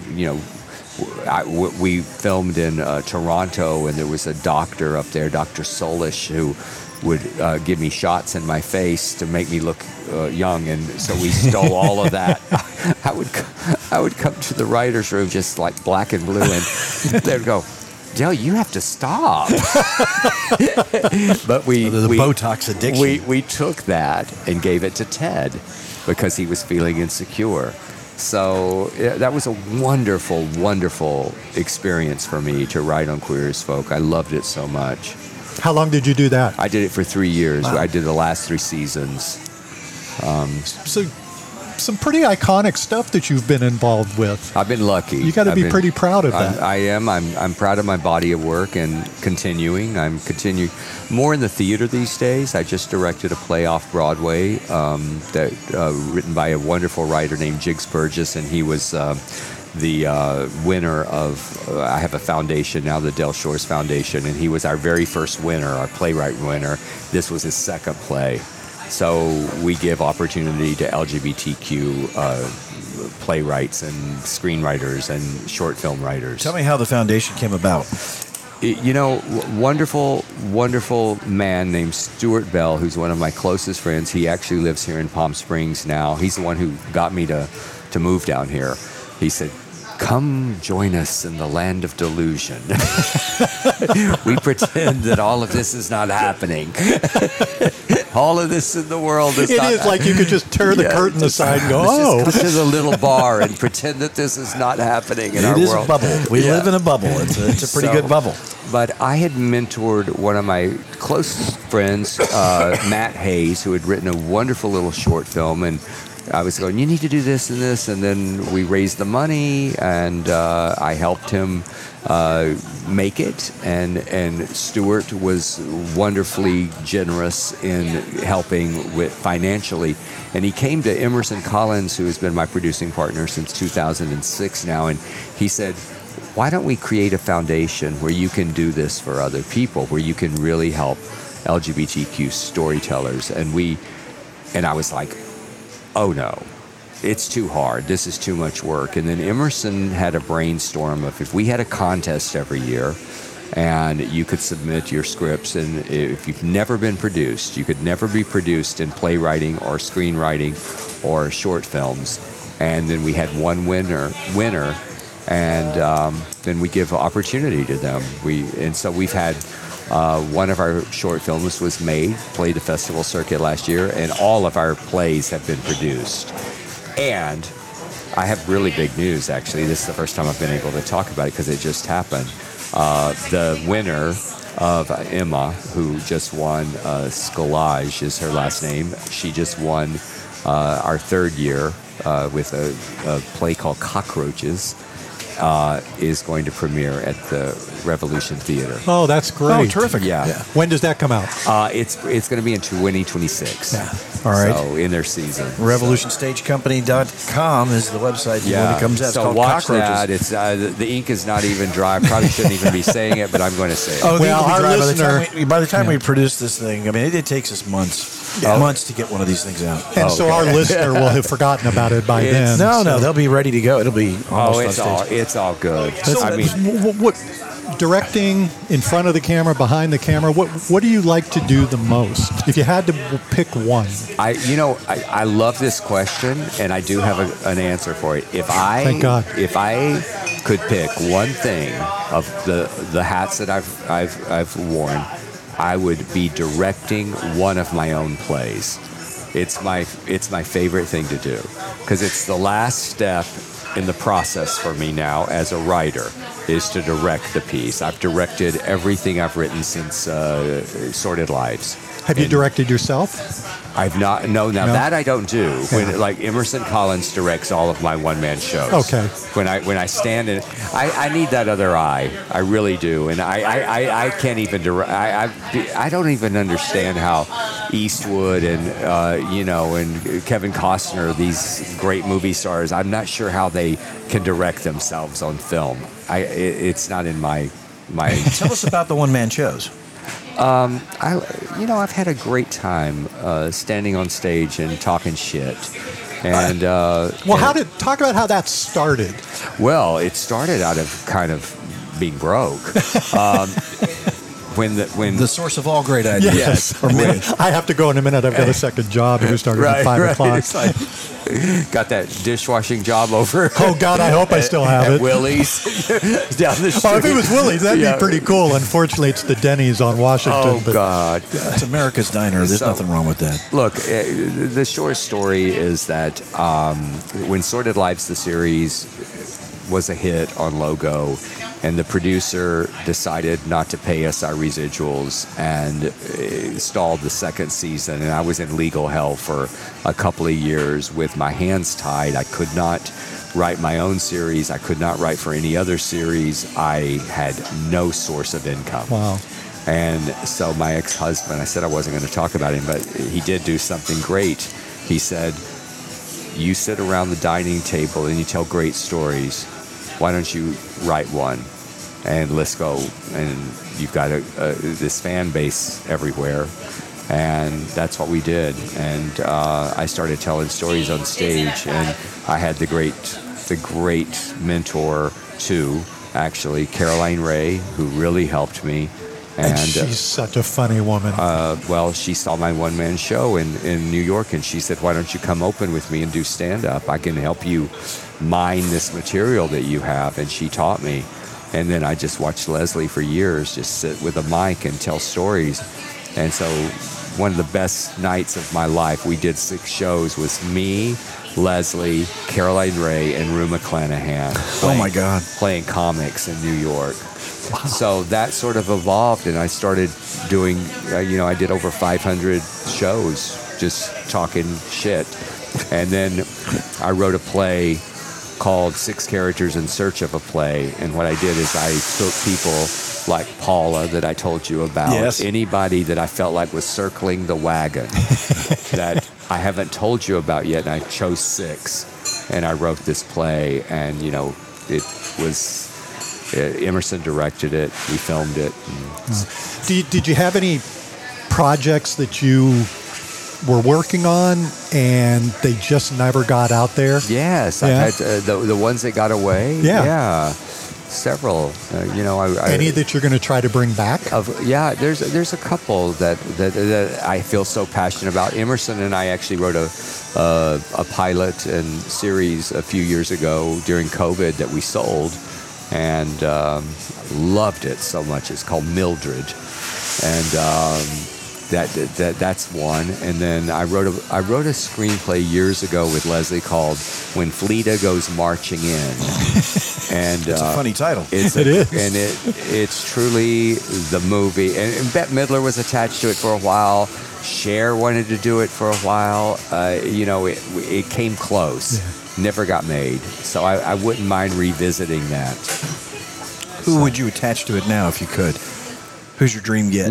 we filmed in Toronto, and there was a doctor up there, Dr. Solish, who would give me shots in my face to make me look young, and so we stole all of that. I would come to the writer's room just like black and blue, and they'd go, "Del, you have to stop." But the Botox addiction. We took that and gave it to Ted because he was feeling insecure. So that was a wonderful, wonderful experience for me to write on Queer as Folk. I loved it so much. How long did you do that? I did it for 3 years. Wow. I did the last 3 seasons. So some pretty iconic stuff that you've been involved with. I've been lucky. You got to be pretty proud of that. I am. I'm proud of my body of work and continuing. I'm continuing more in the theater these days. I just directed a play off Broadway that written by a wonderful writer named Jiggs Burgess, and he was the winner of. I have a foundation now, the Del Shores Foundation, and he was our very first winner, our playwright winner. This was his second play. So we give opportunity to LGBTQ playwrights and screenwriters and short film writers. Tell me how the foundation came about. Wonderful, wonderful man named Stuart Bell, who's one of my closest friends. He actually lives here in Palm Springs now. He's the one who got me to move down here. He said, "Come join us in the land of delusion." We pretend that all of this is not happening. All of this in the world is not. It is like you could just tear the curtain aside and go, "Oh." Let's just come to the little bar and pretend that this is not happening in our world. It is a bubble. We live in a bubble. It's a pretty good bubble. But I had mentored one of my closest friends, Matt Hayes, who had written a wonderful little short film, and I was going, "You need to do this and this," and then we raised the money, and I helped him make it, and Stuart was wonderfully generous in helping with financially, and he came to Emerson Collins, who has been my producing partner since 2006 now, and he said, "Why don't we create a foundation where you can do this for other people, where you can really help LGBTQ storytellers?" And I was like, "Oh no, it's too hard. This is too much work." And then Emerson had a brainstorm of if we had a contest every year and you could submit your scripts, and if you've never been produced, you could never be produced in playwriting or screenwriting or short films. And then we had one winner, and then we give opportunity to them. So we've had one of our short films was played the festival circuit last year, and all of our plays have been produced. And I have really big news, actually. This is the first time I've been able to talk about it because it just happened. The winner of Emma, who just won, Scolage is her last name. She just won our third year with a play called Cockroaches. is going to premiere at the Revolution Theater. Oh, that's great. Oh, terrific. Yeah. When does that come out? It's going to be in 2026. Yeah. All right. So in their season. RevolutionStageCompany.com is the website when it comes out. It's so called watch Cockroaches. that. It's the ink is not even dry. I probably shouldn't even be saying it, but I'm going to say it. Oh, Well, our by listener- the time we produce this thing, I mean, it takes us months to get one of these things out. And so our listener will have forgotten about it by then. No, so. they'll be ready to go. It'll be almost on stage. It's all good. So, I mean, what directing in front of the camera, behind the camera? What do you like to do the most? If you had to pick one, I love this question, and I do have an answer for it. Thank God. If I could pick one thing of the hats that I've worn, I would be directing one of my own plays. It's my favorite thing to do because it's the last step in the process for me now as a writer is to direct the piece. I've directed everything I've written since Sordid Lives. have you directed yourself? I've not. No, now No? that I don't do. Yeah. When like Emerson Collins directs all of my one-man shows. Okay. When I stand in, I need that other eye. I really do, and I can't even direct. I don't even understand how Eastwood and and Kevin Costner, these great movie stars. I'm not sure how they can direct themselves on film. It's not in my. Tell us about the one-man shows. I've had a great time standing on stage and talking shit. And Talk about how that started. well, it started out of kind of being broke. When The source of all great ideas. Yes. Or many. I have to go in a minute. I've got a second job who started at 5 o'clock. It's like, got that dishwashing job over. Oh, God, I hope I still have at it. Willie's down the street. Oh, if it was Willie's, that'd Yeah. be pretty cool. Unfortunately, it's the Denny's on Washington. Oh, but God. It's America's Diner. There's So- nothing wrong with that. Look, the short story is that when Sordid Lives, the series, was a hit on Logo, and the producer decided not to pay us our residuals and stalled the second season, and I was in legal hell for a couple of years with my hands tied. I could not write my own series. I could not write for any other series. I had no source of income. Wow. And so my ex-husband, I said I wasn't going to talk about him, but he did do something great. He said, you sit around the dining table and you tell great stories. Why don't you write one? And let's go. And you've got this fan base everywhere. And that's what we did. And I started telling stories on stage. And I had the great mentor, too, actually, Caroline Ray, who really helped me. And she's such a funny woman. Well, she saw my one-man show in New York, and she said, why don't you come open with me and do stand-up? I can help you mine this material that you have. And she taught me. And then I just watched Leslie for years just sit with a mic and tell stories. And so one of the best nights of my life, we did 6 shows, was me, Leslie, Caroline Ray, and Rue McClanahan. Oh, my God. Playing comics in New York. Wow. So that sort of evolved, and I started doing, I did over 500 shows just talking shit. And then I wrote a play called 6 Characters in Search of a Play. And what I did is I took people like Paula that I told you about, Yes. anybody that I felt like was circling the wagon that I haven't told you about yet, and I chose 6. And I wrote this play, and, it was... Emerson directed it. We filmed it. Did you have any projects that you were working on and they just never got out there? Yes, Yeah. I've had the ones that got away. Yeah. Several. Any that you're going to try to bring back? There's a couple that I feel so passionate about. Emerson and I actually wrote a pilot and series a few years ago during COVID that we sold. And loved it so much. It's called Mildred, and that's one. And then I wrote a screenplay years ago with Leslie called When Fleta Goes Marching In. And It's a funny title. It is. And it's truly the movie. And Bette Midler was attached to it for a while. Cher wanted to do it for a while. It came close. Yeah. Never got made. So I wouldn't mind revisiting that. Who would you attach to it now if you could? Who's your dream get?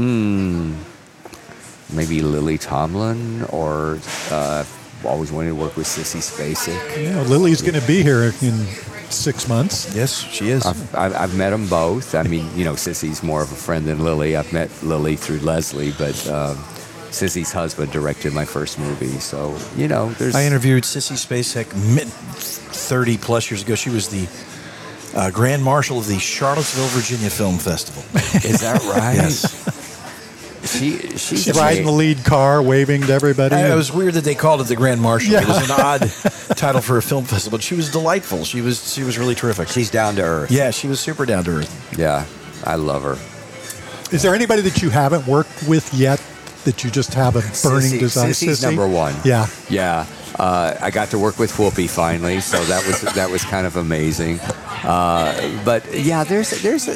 Maybe Lily Tomlin, or always wanted to work with Sissy Spacek. Yeah, Lily's going to be here in 6 months. Yes, she is. I've met them both. I mean, Sissy's more of a friend than Lily. I've met Lily through Leslie, but Sissy's husband directed my first movie. So, there's... I interviewed Sissy Spacek 30 plus years ago. She was the Grand Marshal of the Charlottesville, Virginia Film Festival. Is that right? Yes. She's riding the lead car, waving to everybody. It was weird that they called it the Grand Marshal. Yeah. It was an odd title for a film festival. But she was delightful. She was really terrific. She's down to earth. Yeah, she was super down to earth. Yeah, I love her. Is there anybody that you haven't worked with yet that you just have a burning desire? Sissy's number one. Yeah. Yeah. I got to work with Whoopi finally, so that was kind of amazing. But yeah, there's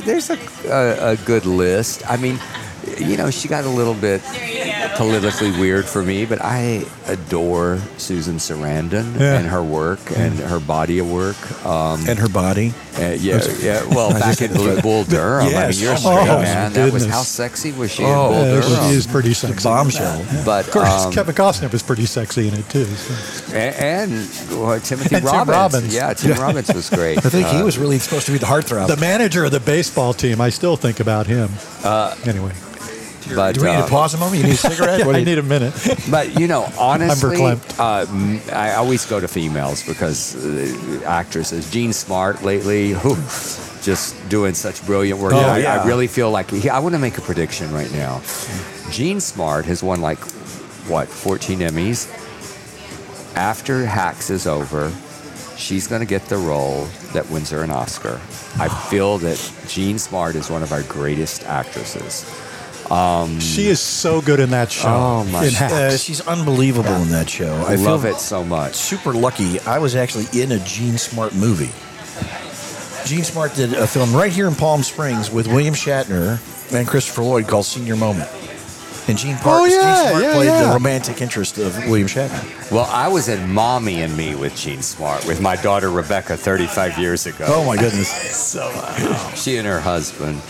a good list. I mean, she got a little bit politically weird for me, but I adore Susan Sarandon and her work and her body of work. And her body. Well, back in Bull Durham. Yes. I mean, you're a straight man. That was, goodness. how sexy was she in Bull Durham? She is pretty sexy. Bombshell. But Of course, Kevin Costner was pretty sexy in it too. So. and Timothy And Tim Robbins. Robbins. Yeah, Tim Robbins was great. I think he was really supposed to be the heartthrob. The manager of the baseball team, I still think about him. Anyway. But, do we need to pause a moment? You need a cigarette? I need a minute. But, honestly, verklempt. I always go to females because actresses. Jean Smart lately, just doing such brilliant work. I really feel like I want to make a prediction right now. Jean Smart has won 14 Emmys. After Hacks is over, she's going to get the role that wins her an Oscar. I feel that Jean Smart is one of our greatest actresses. She is so good in that show. Oh, my in Hacks. She's unbelievable in that show. I love it so much. Super lucky. I was actually in a Jean Smart movie. Jean Smart did a film right here in Palm Springs with William Shatner and Christopher Lloyd called Senior Moment. And Jean Smart played the romantic interest of William Shatner. Well, I was in Mommy and Me with Jean Smart with my daughter Rebecca 35 years ago. Oh my goodness! She and her husband.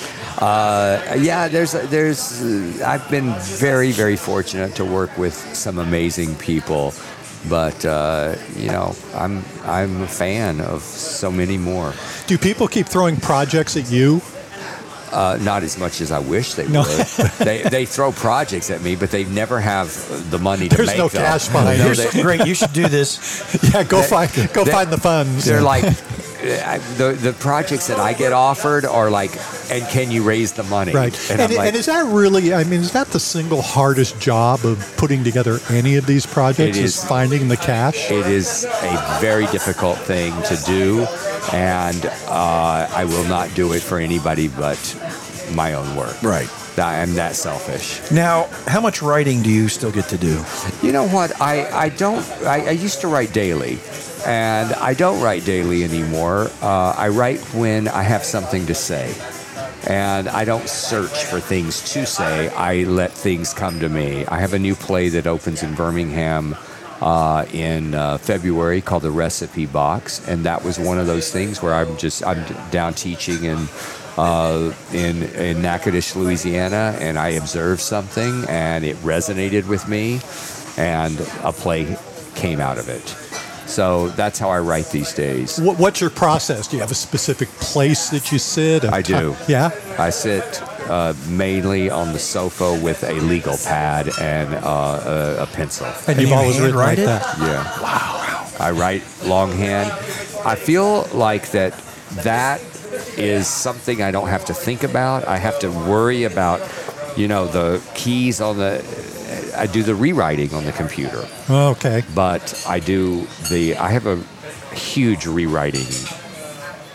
I've been very, very fortunate to work with some amazing people, but I'm a fan of so many more. Do people keep throwing projects at you? Not as much as I wish they would. They throw projects at me, but they never have the money to There's make no them. cash behind Here's something great. You should do this. Yeah, find the funds. They're like the projects that I get offered are like, and can you raise the money? Right. And I'm like, and is that really? I mean, is that the single hardest job of putting together any of these projects? It is finding the cash. It is a very difficult thing to do, and I will not do it for anybody but my own work. Right. I'm that selfish. Now, how much writing do you still get to do? You know what? I don't. I used to write daily, and I don't write daily anymore. I write when I have something to say, and I don't search for things to say. I let things come to me. I have a new play that opens in Birmingham in February called The Recipe Box, and that was one of those things where I'm down teaching in Natchitoches, Louisiana, and I observed something and it resonated with me, and a play came out of it. So that's how I write these days. What's your process? Do you have a specific place that you sit? I do. Yeah? I sit mainly on the sofa with a legal pad and a pencil. And you've always written like handwrite it? that? Yeah. Wow. I write longhand. I feel like that is something I don't have to think about. I have to worry about, the keys on I do the rewriting on the computer. Oh, okay. But I have a huge rewriting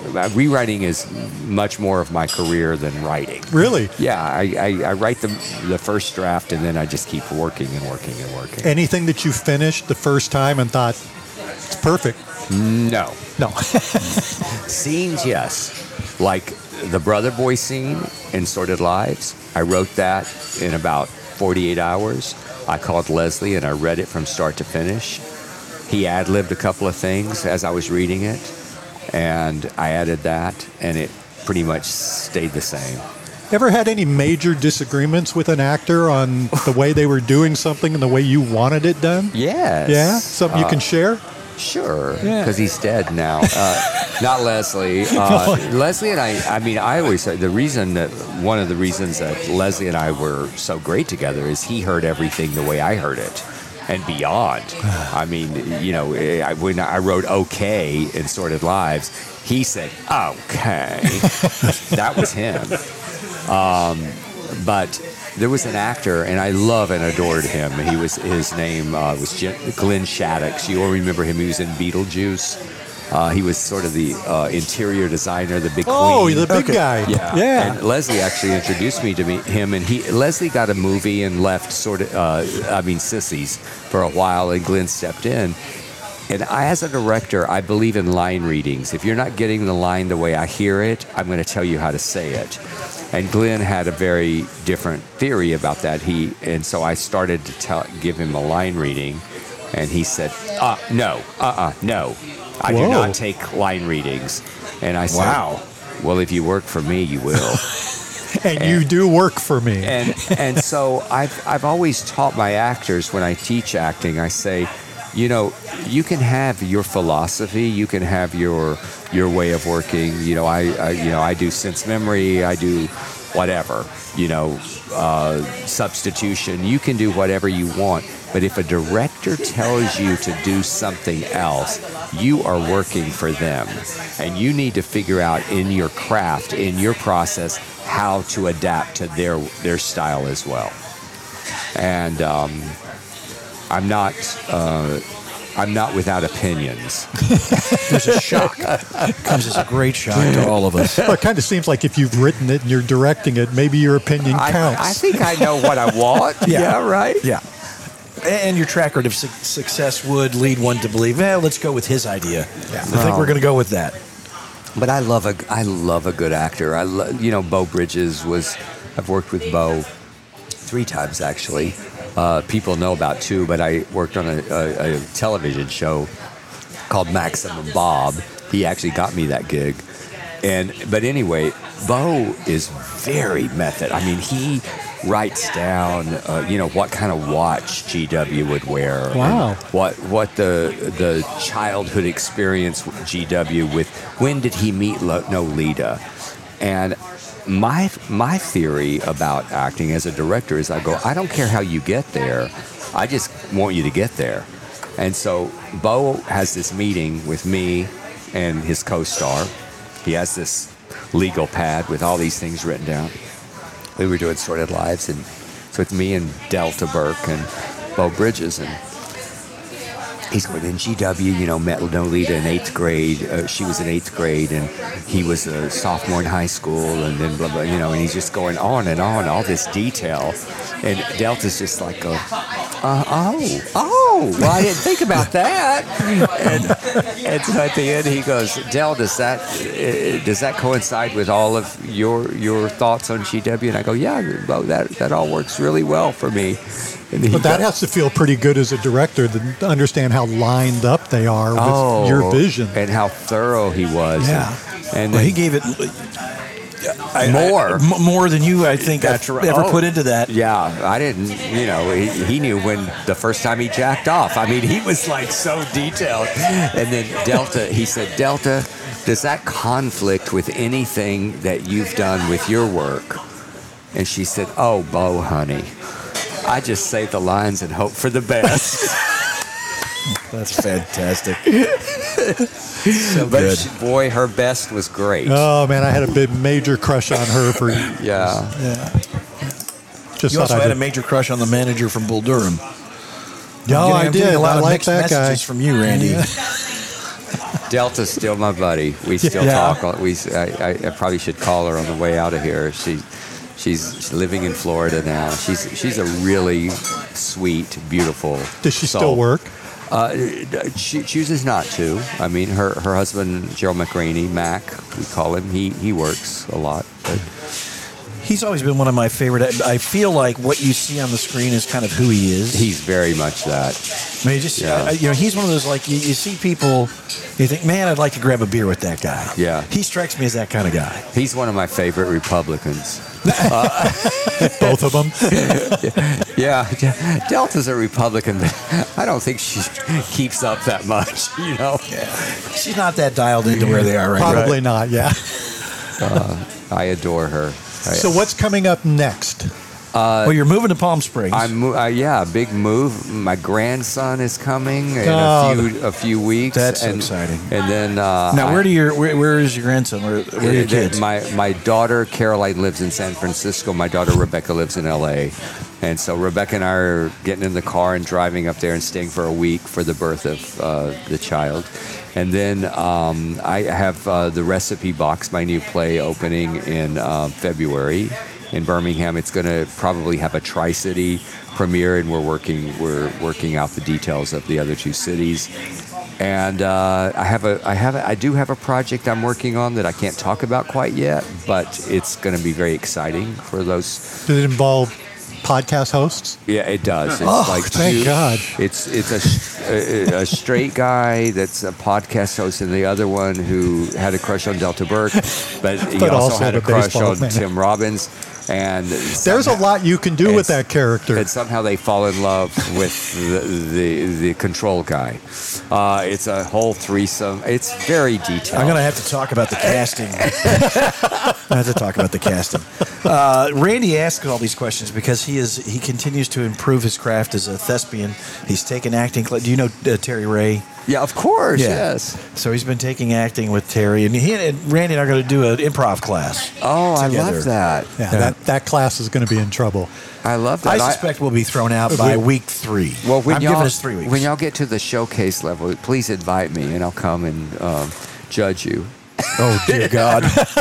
rewriting is much more of my career than writing. Really? Yeah, I write the first draft and then I just keep working and working and working. Anything that you finished the first time and thought, it's perfect? No. No. Scenes, yes. Like the Brother Boy scene in Sordid Lives, I wrote that in about 48 hours. I called Leslie and I read it from start to finish. He ad-libbed a couple of things as I was reading it, and I added that, and it pretty much stayed the same. Ever had any major disagreements with an actor on the way they were doing something and the way you wanted it done? Yes. Yeah? Something you can share? Sure, Yeah. because he's dead now. Not Leslie. Leslie and I always say one of the reasons that Leslie and I were so great together is he heard everything the way I heard it and beyond. I mean, when I wrote okay in Sordid Lives, he said, okay. That was him. But there was an actor, and I love and adored him. His name was Glenn Shaddix. You all remember him. He was in Beetlejuice. He was sort of the interior designer, the big queen. Oh, the big guy. Yeah. And Leslie actually introduced me to him, and Leslie got a movie and left Sissies for a while, and Glenn stepped in. And as a director, I believe in line readings. If you're not getting the line the way I hear it, I'm going to tell you how to say it. And Glenn had a very different theory about that. So I started to give him a line reading, and he said, no. I do not take line readings. And I said, wow. Well, if you work for me, you will. And you do work for me. And so I've always taught my actors when I teach acting, I say, you can have your philosophy, you can have your way of working. I do sense memory, I do whatever, substitution. You can do whatever you want. But if a director tells you to do something else, you are working for them. And you need to figure out in your craft, in your process, how to adapt to their style as well. And I'm not without opinions. There's a shock. It comes as a great shock to all of us. Well, it kind of seems like if you've written it and you're directing it, maybe your opinion counts. I think I know what I want. Yeah, right? Yeah. And your track record of success would lead one to believe, let's go with his idea. Yeah. I think we're going to go with that. But I love a good actor. Beau Bridges I've worked with Beau 3 times actually. People know about 2, but I worked on a television show called Maximum Bob. He actually got me that gig. But anyway, Beau is very method. I mean, he writes down, what kind of watch GW would wear. Wow. What the childhood experience with GW with. When did he meet Nolita? And my theory about acting as a director is I don't care how you get there. I just want you to get there. And so Beau has this meeting with me and his co-star. He has this legal pad with all these things written down. We were doing Sordid Lives, and so it's me and Delta Burke and Beau Bridges, and he's going in GW, met Nolita in 8th grade. She was in 8th grade, and he was a sophomore in high school, and then blah, blah, and he's just going on and on, all this detail. And Delta's just like, well, I didn't think about that. And so at the end he goes, Del, does that coincide with all of your thoughts on GW? And I go, yeah, Beau, that all works really well for me. But that has to feel pretty good as a director to understand how lined up they are with your vision. And how thorough he was. Yeah. And he gave it more than you, I think, ever put into that. Yeah, I didn't, he knew when the first time he jacked off. I mean, he was like so detailed. And then he said, Delta, does that conflict with anything that you've done with your work? And she said, oh, Beau, honey, I just say the lines and hope for the best. That's fantastic. So good. Boy, her best was great. Oh, man, I had a big major crush on her for... Yeah. You also had a major crush on the manager from Bull Durham. No, I did. A lot I of like mixed that messages guy. from you, Randy. Yeah. Delta's still my buddy. We still Yeah. talk. I probably should call her on the way out of here. She's living in Florida now. She's a really sweet, beautiful. Does she soul. still work? She chooses not to. I mean, her husband, Gerald McRaney, Mac, we call him. He works a lot. But He's always been one of my favorite. I feel like what you see on the screen is kind of who he is. he's very much that. I mean, just Yeah. he's one of those like you see people, you think, man, I'd like to grab a beer with that guy. Yeah. He strikes me as that kind of guy. He's one of my favorite Republicans. Both of them? Yeah, Delta's a Republican, but I don't think she keeps up that much, you know? She's not that dialed into where they are right now. Probably not, yeah. I adore her. So what's coming up next? Well, you're moving to Palm Springs. Big move. My grandson is coming in a few weeks. That's so exciting. And then now, where is your grandson? Where are your kids? My daughter Caroline lives in San Francisco. My daughter Rebecca lives in L.A. And so Rebecca and I are getting in the car and driving up there and staying for a week for the birth of the child. And then I have the Recipe Box, my new play, opening in February in Birmingham. It's going to probably have a Tri-City premiere, and we're working out the details of the other two cities. And I do have a project I'm working on that I can't talk about quite yet, but it's going to be very exciting for those. Does it involve podcast hosts? Yeah, it does. It's thank God. It's a straight guy that's a podcast host, and the other one who had a crush on Delta Burke, but he also had a crush on Tim Robbins. And there's a lot you can do with that character. And somehow they fall in love with the control guy. It's a whole threesome. It's very detailed. I'm going to have to talk about the casting. I have to talk about the casting. Randy asks all these questions because he continues to improve his craft as a thespian. He's taken acting. Do you know Terry Ray? Yeah, of course. Yeah. Yes. So he's been taking acting with Terry, and he and Randy and I are going to do an improv class. Oh, together. I love that. Yeah, that class is going to be in trouble. I love that. I suspect we'll be thrown out by week 3. Well, I'm giving us 3 weeks. When y'all get to the showcase level, please invite me, and I'll come and judge you. Oh, dear God.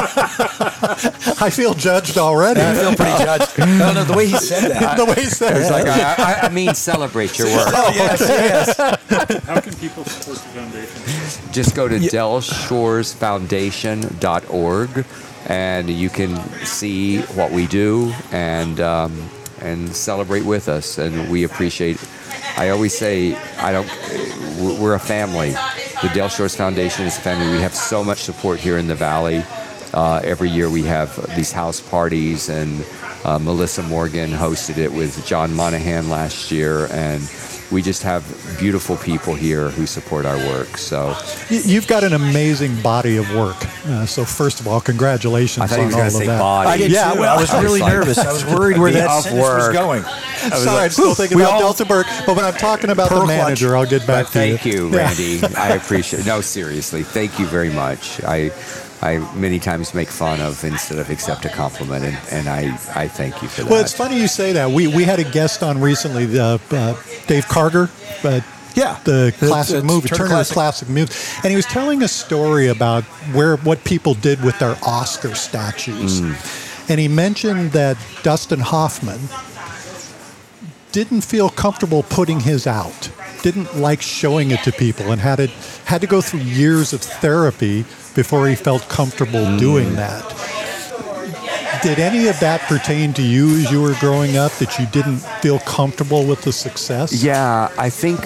I feel judged already. I feel pretty judged. No, the way he said that. The way he said It's it. like, I mean, celebrate your work. Oh, yes. How can people support the foundation? Just go to delshoresfoundation.org, and you can see what we do and celebrate with us. And we appreciate. I always say, we're a family. The Del Shores Foundation is a family. We have so much support here in the Valley. Every year we have these house parties, and Melissa Morgan hosted it with John Monahan last year, and we just have beautiful people here who support our work. So you've got an amazing body of work. So first of all, congratulations I thought he on was all going of to say that. body. I did too. I was really nervous. I was worried where that sentence was going. Sorry, I'm still thinking about Delta Burke. But when I'm talking about the manager, I'll get back to you. Thank you, Randy. I appreciate it. No, seriously, thank you very much. I many times make fun of instead of accept a compliment, and I thank you for that. Well, it's funny you say that. We had a guest on recently, Dave Karger. The classic movie, Turner's classic movie. And he was telling a story about what people did with their Oscar statues. And he mentioned that Dustin Hoffman didn't feel comfortable putting his out, didn't like showing it to people, and had to go through years of therapy before he felt comfortable doing that. Did any of that pertain to you as you were growing up, that you didn't feel comfortable with the success? Yeah, I think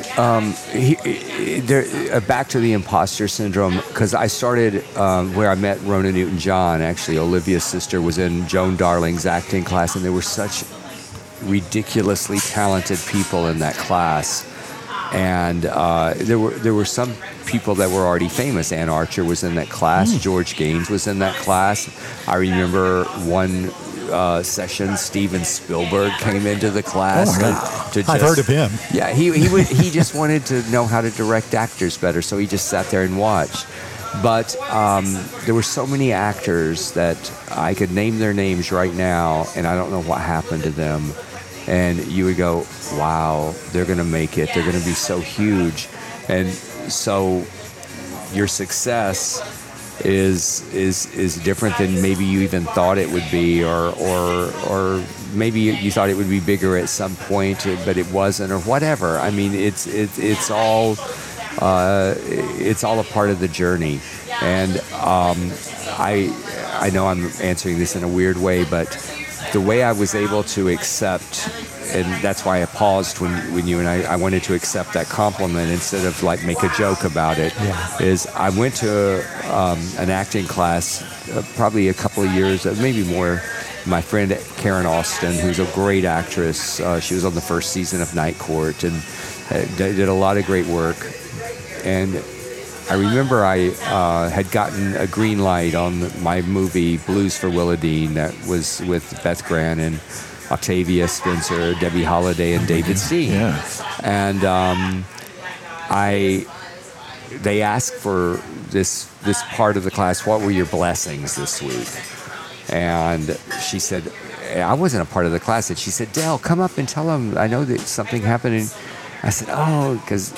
back to the imposter syndrome, because I started where I met Rona Newton-John. Actually, Olivia's sister was in Joan Darling's acting class, and there were such ridiculously talented people in that class. And there were some people that were already famous. Ann Archer was in that class. George Gaines was in that class. I remember one session, Steven Spielberg came into the class. I've heard of him. Yeah, he just wanted to know how to direct actors better, so he just sat there and watched. But there were so many actors that I could name their names right now, and I don't know what happened to them. And you would go, wow, they're going to make it. They're going to be so huge. And so your success is different than maybe you even thought it would be, or maybe you thought it would be bigger at some point, but it wasn't, or whatever. I mean, it's all a part of the journey. And I know I'm answering this in a weird way, but the way I was able to accept, and that's why I paused when you and I wanted to accept that compliment instead of like make a joke about it, is I went to an acting class probably a couple of years, maybe more. My friend Karen Austin, who's a great actress, she was on the first season of Night Court and did a lot of great work. And I remember I had gotten a green light on my movie Blues for Willowdene that was with Beth Grant and Octavia Spencer, Debbie Holiday, and David Steen. Yeah. And they asked for this part of the class, what were your blessings this week? And she said, I wasn't a part of the class. And she said, Del, come up and tell them, I know that something happened. And I said, because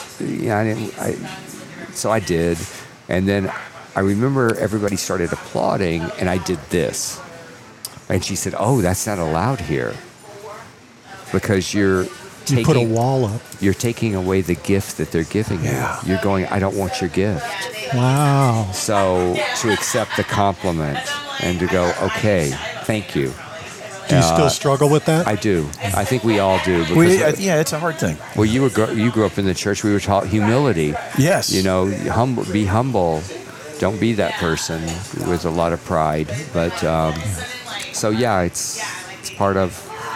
so I did. And then I remember everybody started applauding, and I did this. And she said, that's not allowed here. Because you put a wall up. You're taking away the gift that they're giving you. You're going, I don't want your gift. Wow. So to accept the compliment and to go, okay, thank you. Do you still struggle with that? I do. I think we all do. It's a hard thing. Well, you grew up in the church. We were taught humility. Yes. Be humble. Don't be that person with a lot of pride. But so yeah, it's part of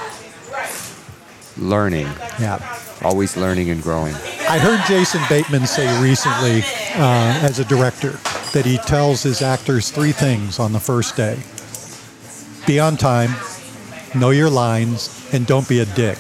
learning. Yeah. Always learning and growing. I heard Jason Bateman say recently, as a director, that he tells his actors 3 things on the first day: be on time, know your lines, and don't be a dick.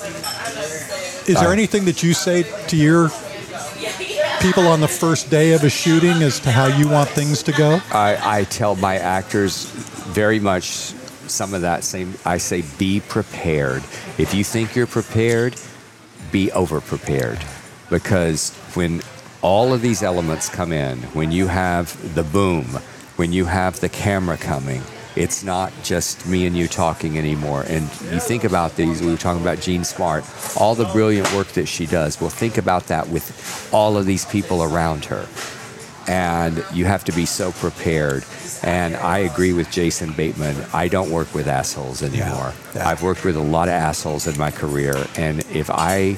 Is there anything that you say to your people on the first day of a shooting as to how you want things to go? I tell my actors very much some of that same. I say, be prepared. If you think you're prepared, be over-prepared. Because when all of these elements come in, when you have the boom, when you have the camera coming, it's not just me and you talking anymore. And you think about these, we were talking about Jean Smart, all the brilliant work that she does. Well, think about that with all of these people around her. And you have to be so prepared. And I agree with Jason Bateman. I don't work with assholes anymore. Yeah. I've worked with a lot of assholes in my career. And if I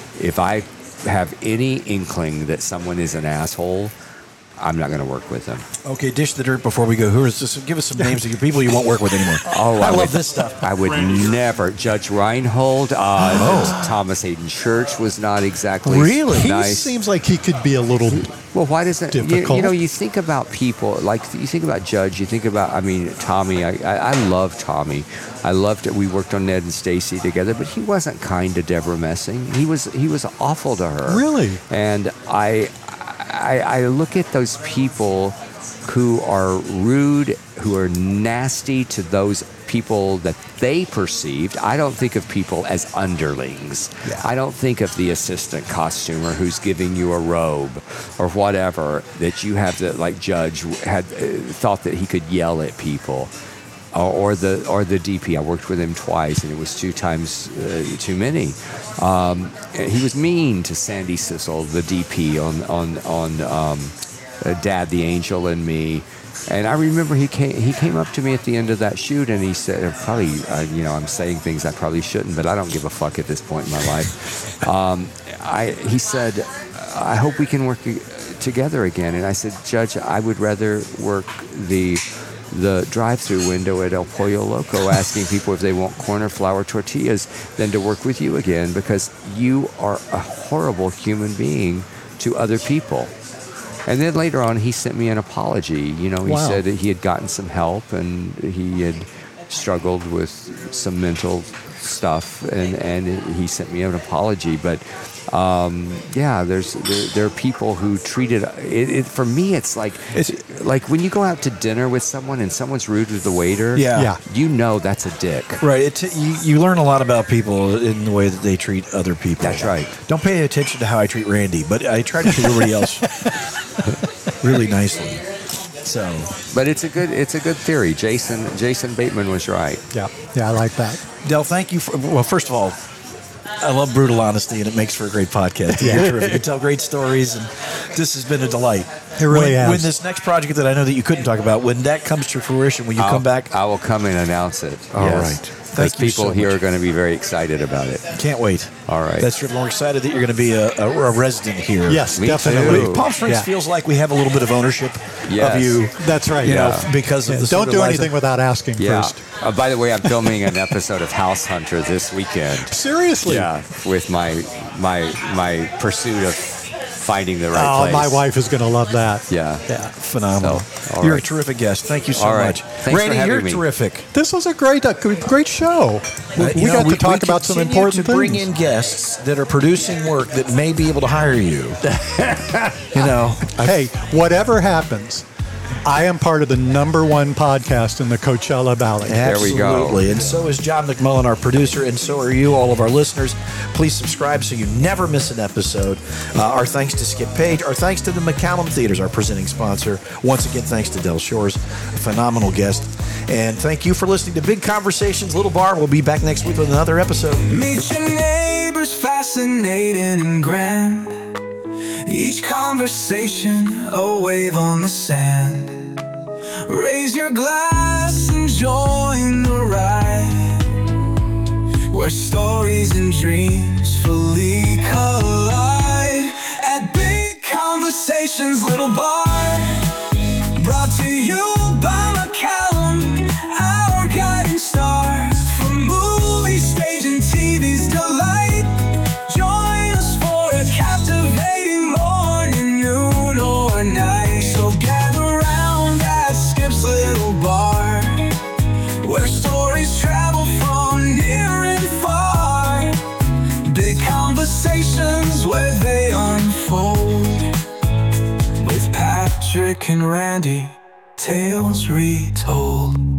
have any inkling that someone is an asshole, I'm not going to work with them. Okay, dish the dirt before we go. Who is this? Give us some names of your people you won't work with anymore. I love this stuff. I would never. Judge Reinhold, Thomas Hayden Church was not exactly nice. He seems like he could be a little well, why doesn't difficult. You think about people, like you think about Judge, you think about, Tommy. I love Tommy. I loved it. We worked on Ned and Stacy together, but he wasn't kind to Deborah Messing. He was awful to her. Really? And I look at those people who are rude, who are nasty to those people that they perceived. I don't think of people as underlings. Yeah. I don't think of the assistant costumer who's giving you a robe or whatever that you have to, like Judge had thought that he could yell at people. Or the DP. I worked with him twice, and it was 2 times too many. He was mean to Sandy Sissel, the DP, on Dad, the Angel, and Me. And I remember he came up to me at the end of that shoot, and he said, probably, I'm saying things I probably shouldn't, but I don't give a fuck at this point in my life. He said, I hope we can work together again. And I said, Judge, I would rather work the drive-through window at El Pollo Loco asking people if they want corn or flour tortillas than to work with you again, because you are a horrible human being to other people. And then later on, he sent me an apology. He said that he had gotten some help and he had struggled with some mental stuff, and he sent me an apology. But there are people who treated it. For me, it's like when you go out to dinner with someone and someone's rude with the waiter. Yeah. You know that's a dick. Right. You learn a lot about people in the way that they treat other people. That's right. Don't pay attention to how I treat Randy, but I try to treat everybody else really nicely. So, but it's a good theory. Jason Bateman was right. Yeah, I like that. Del, thank you well, first of all, I love brutal honesty, and it makes for a great podcast. Yeah. You're terrific. You tell great stories, and this has been a delight. It really has. When this next project that I know that you couldn't talk about, when that comes to fruition, will you come back? I will come and announce it. All yes. right. Because Thank you people so here much. are going to be very excited about it. Can't wait. All right. That's true. We're excited that you're going to be a resident here. Yes, Me definitely. too. Palm Springs feels like we have a little bit of ownership Yes. of you. That's right. You know, Yeah. because of the Don't sort of do lives anything without asking Yeah. first. By the way, I'm filming an episode of House Hunter this weekend. Seriously? Yeah, with my pursuit of finding the right place. My wife is going to love that. Yeah. Phenomenal. So, all You're right. a terrific guest. Thank you so All right. much. Thanks for Randy, having you're me. terrific. This was a great show. We got to talk about some important to bring things. in guests that are producing work that may be able to hire you. You know, Hey, whatever happens, I am part of the #1 podcast in the Coachella Valley. There we go. absolutely. And so is John McMullen, our producer, and so are you, all of our listeners. Please subscribe so you never miss an episode. Our thanks to Skip Page. Our thanks to the McCallum Theaters, our presenting sponsor. Once again, thanks to Del Shores, a phenomenal guest. And thank you for listening to Big Conversations, Little Bar. We'll be back next week with another episode. Meet your neighbors, fascinating and grand. Each conversation, a wave on the sand. Raise your glass and join the ride, where stories and dreams fully collide. At Big Conversations, Little Bar, brought to you by McCallum, our guiding star. From movie, stage, and TV's delight, join us for a captivating morning, noon, or night. So gather round at Skip's Little Bar, where stories travel from near and far. Big conversations where they unfold, with Patrick and Randy, tales retold.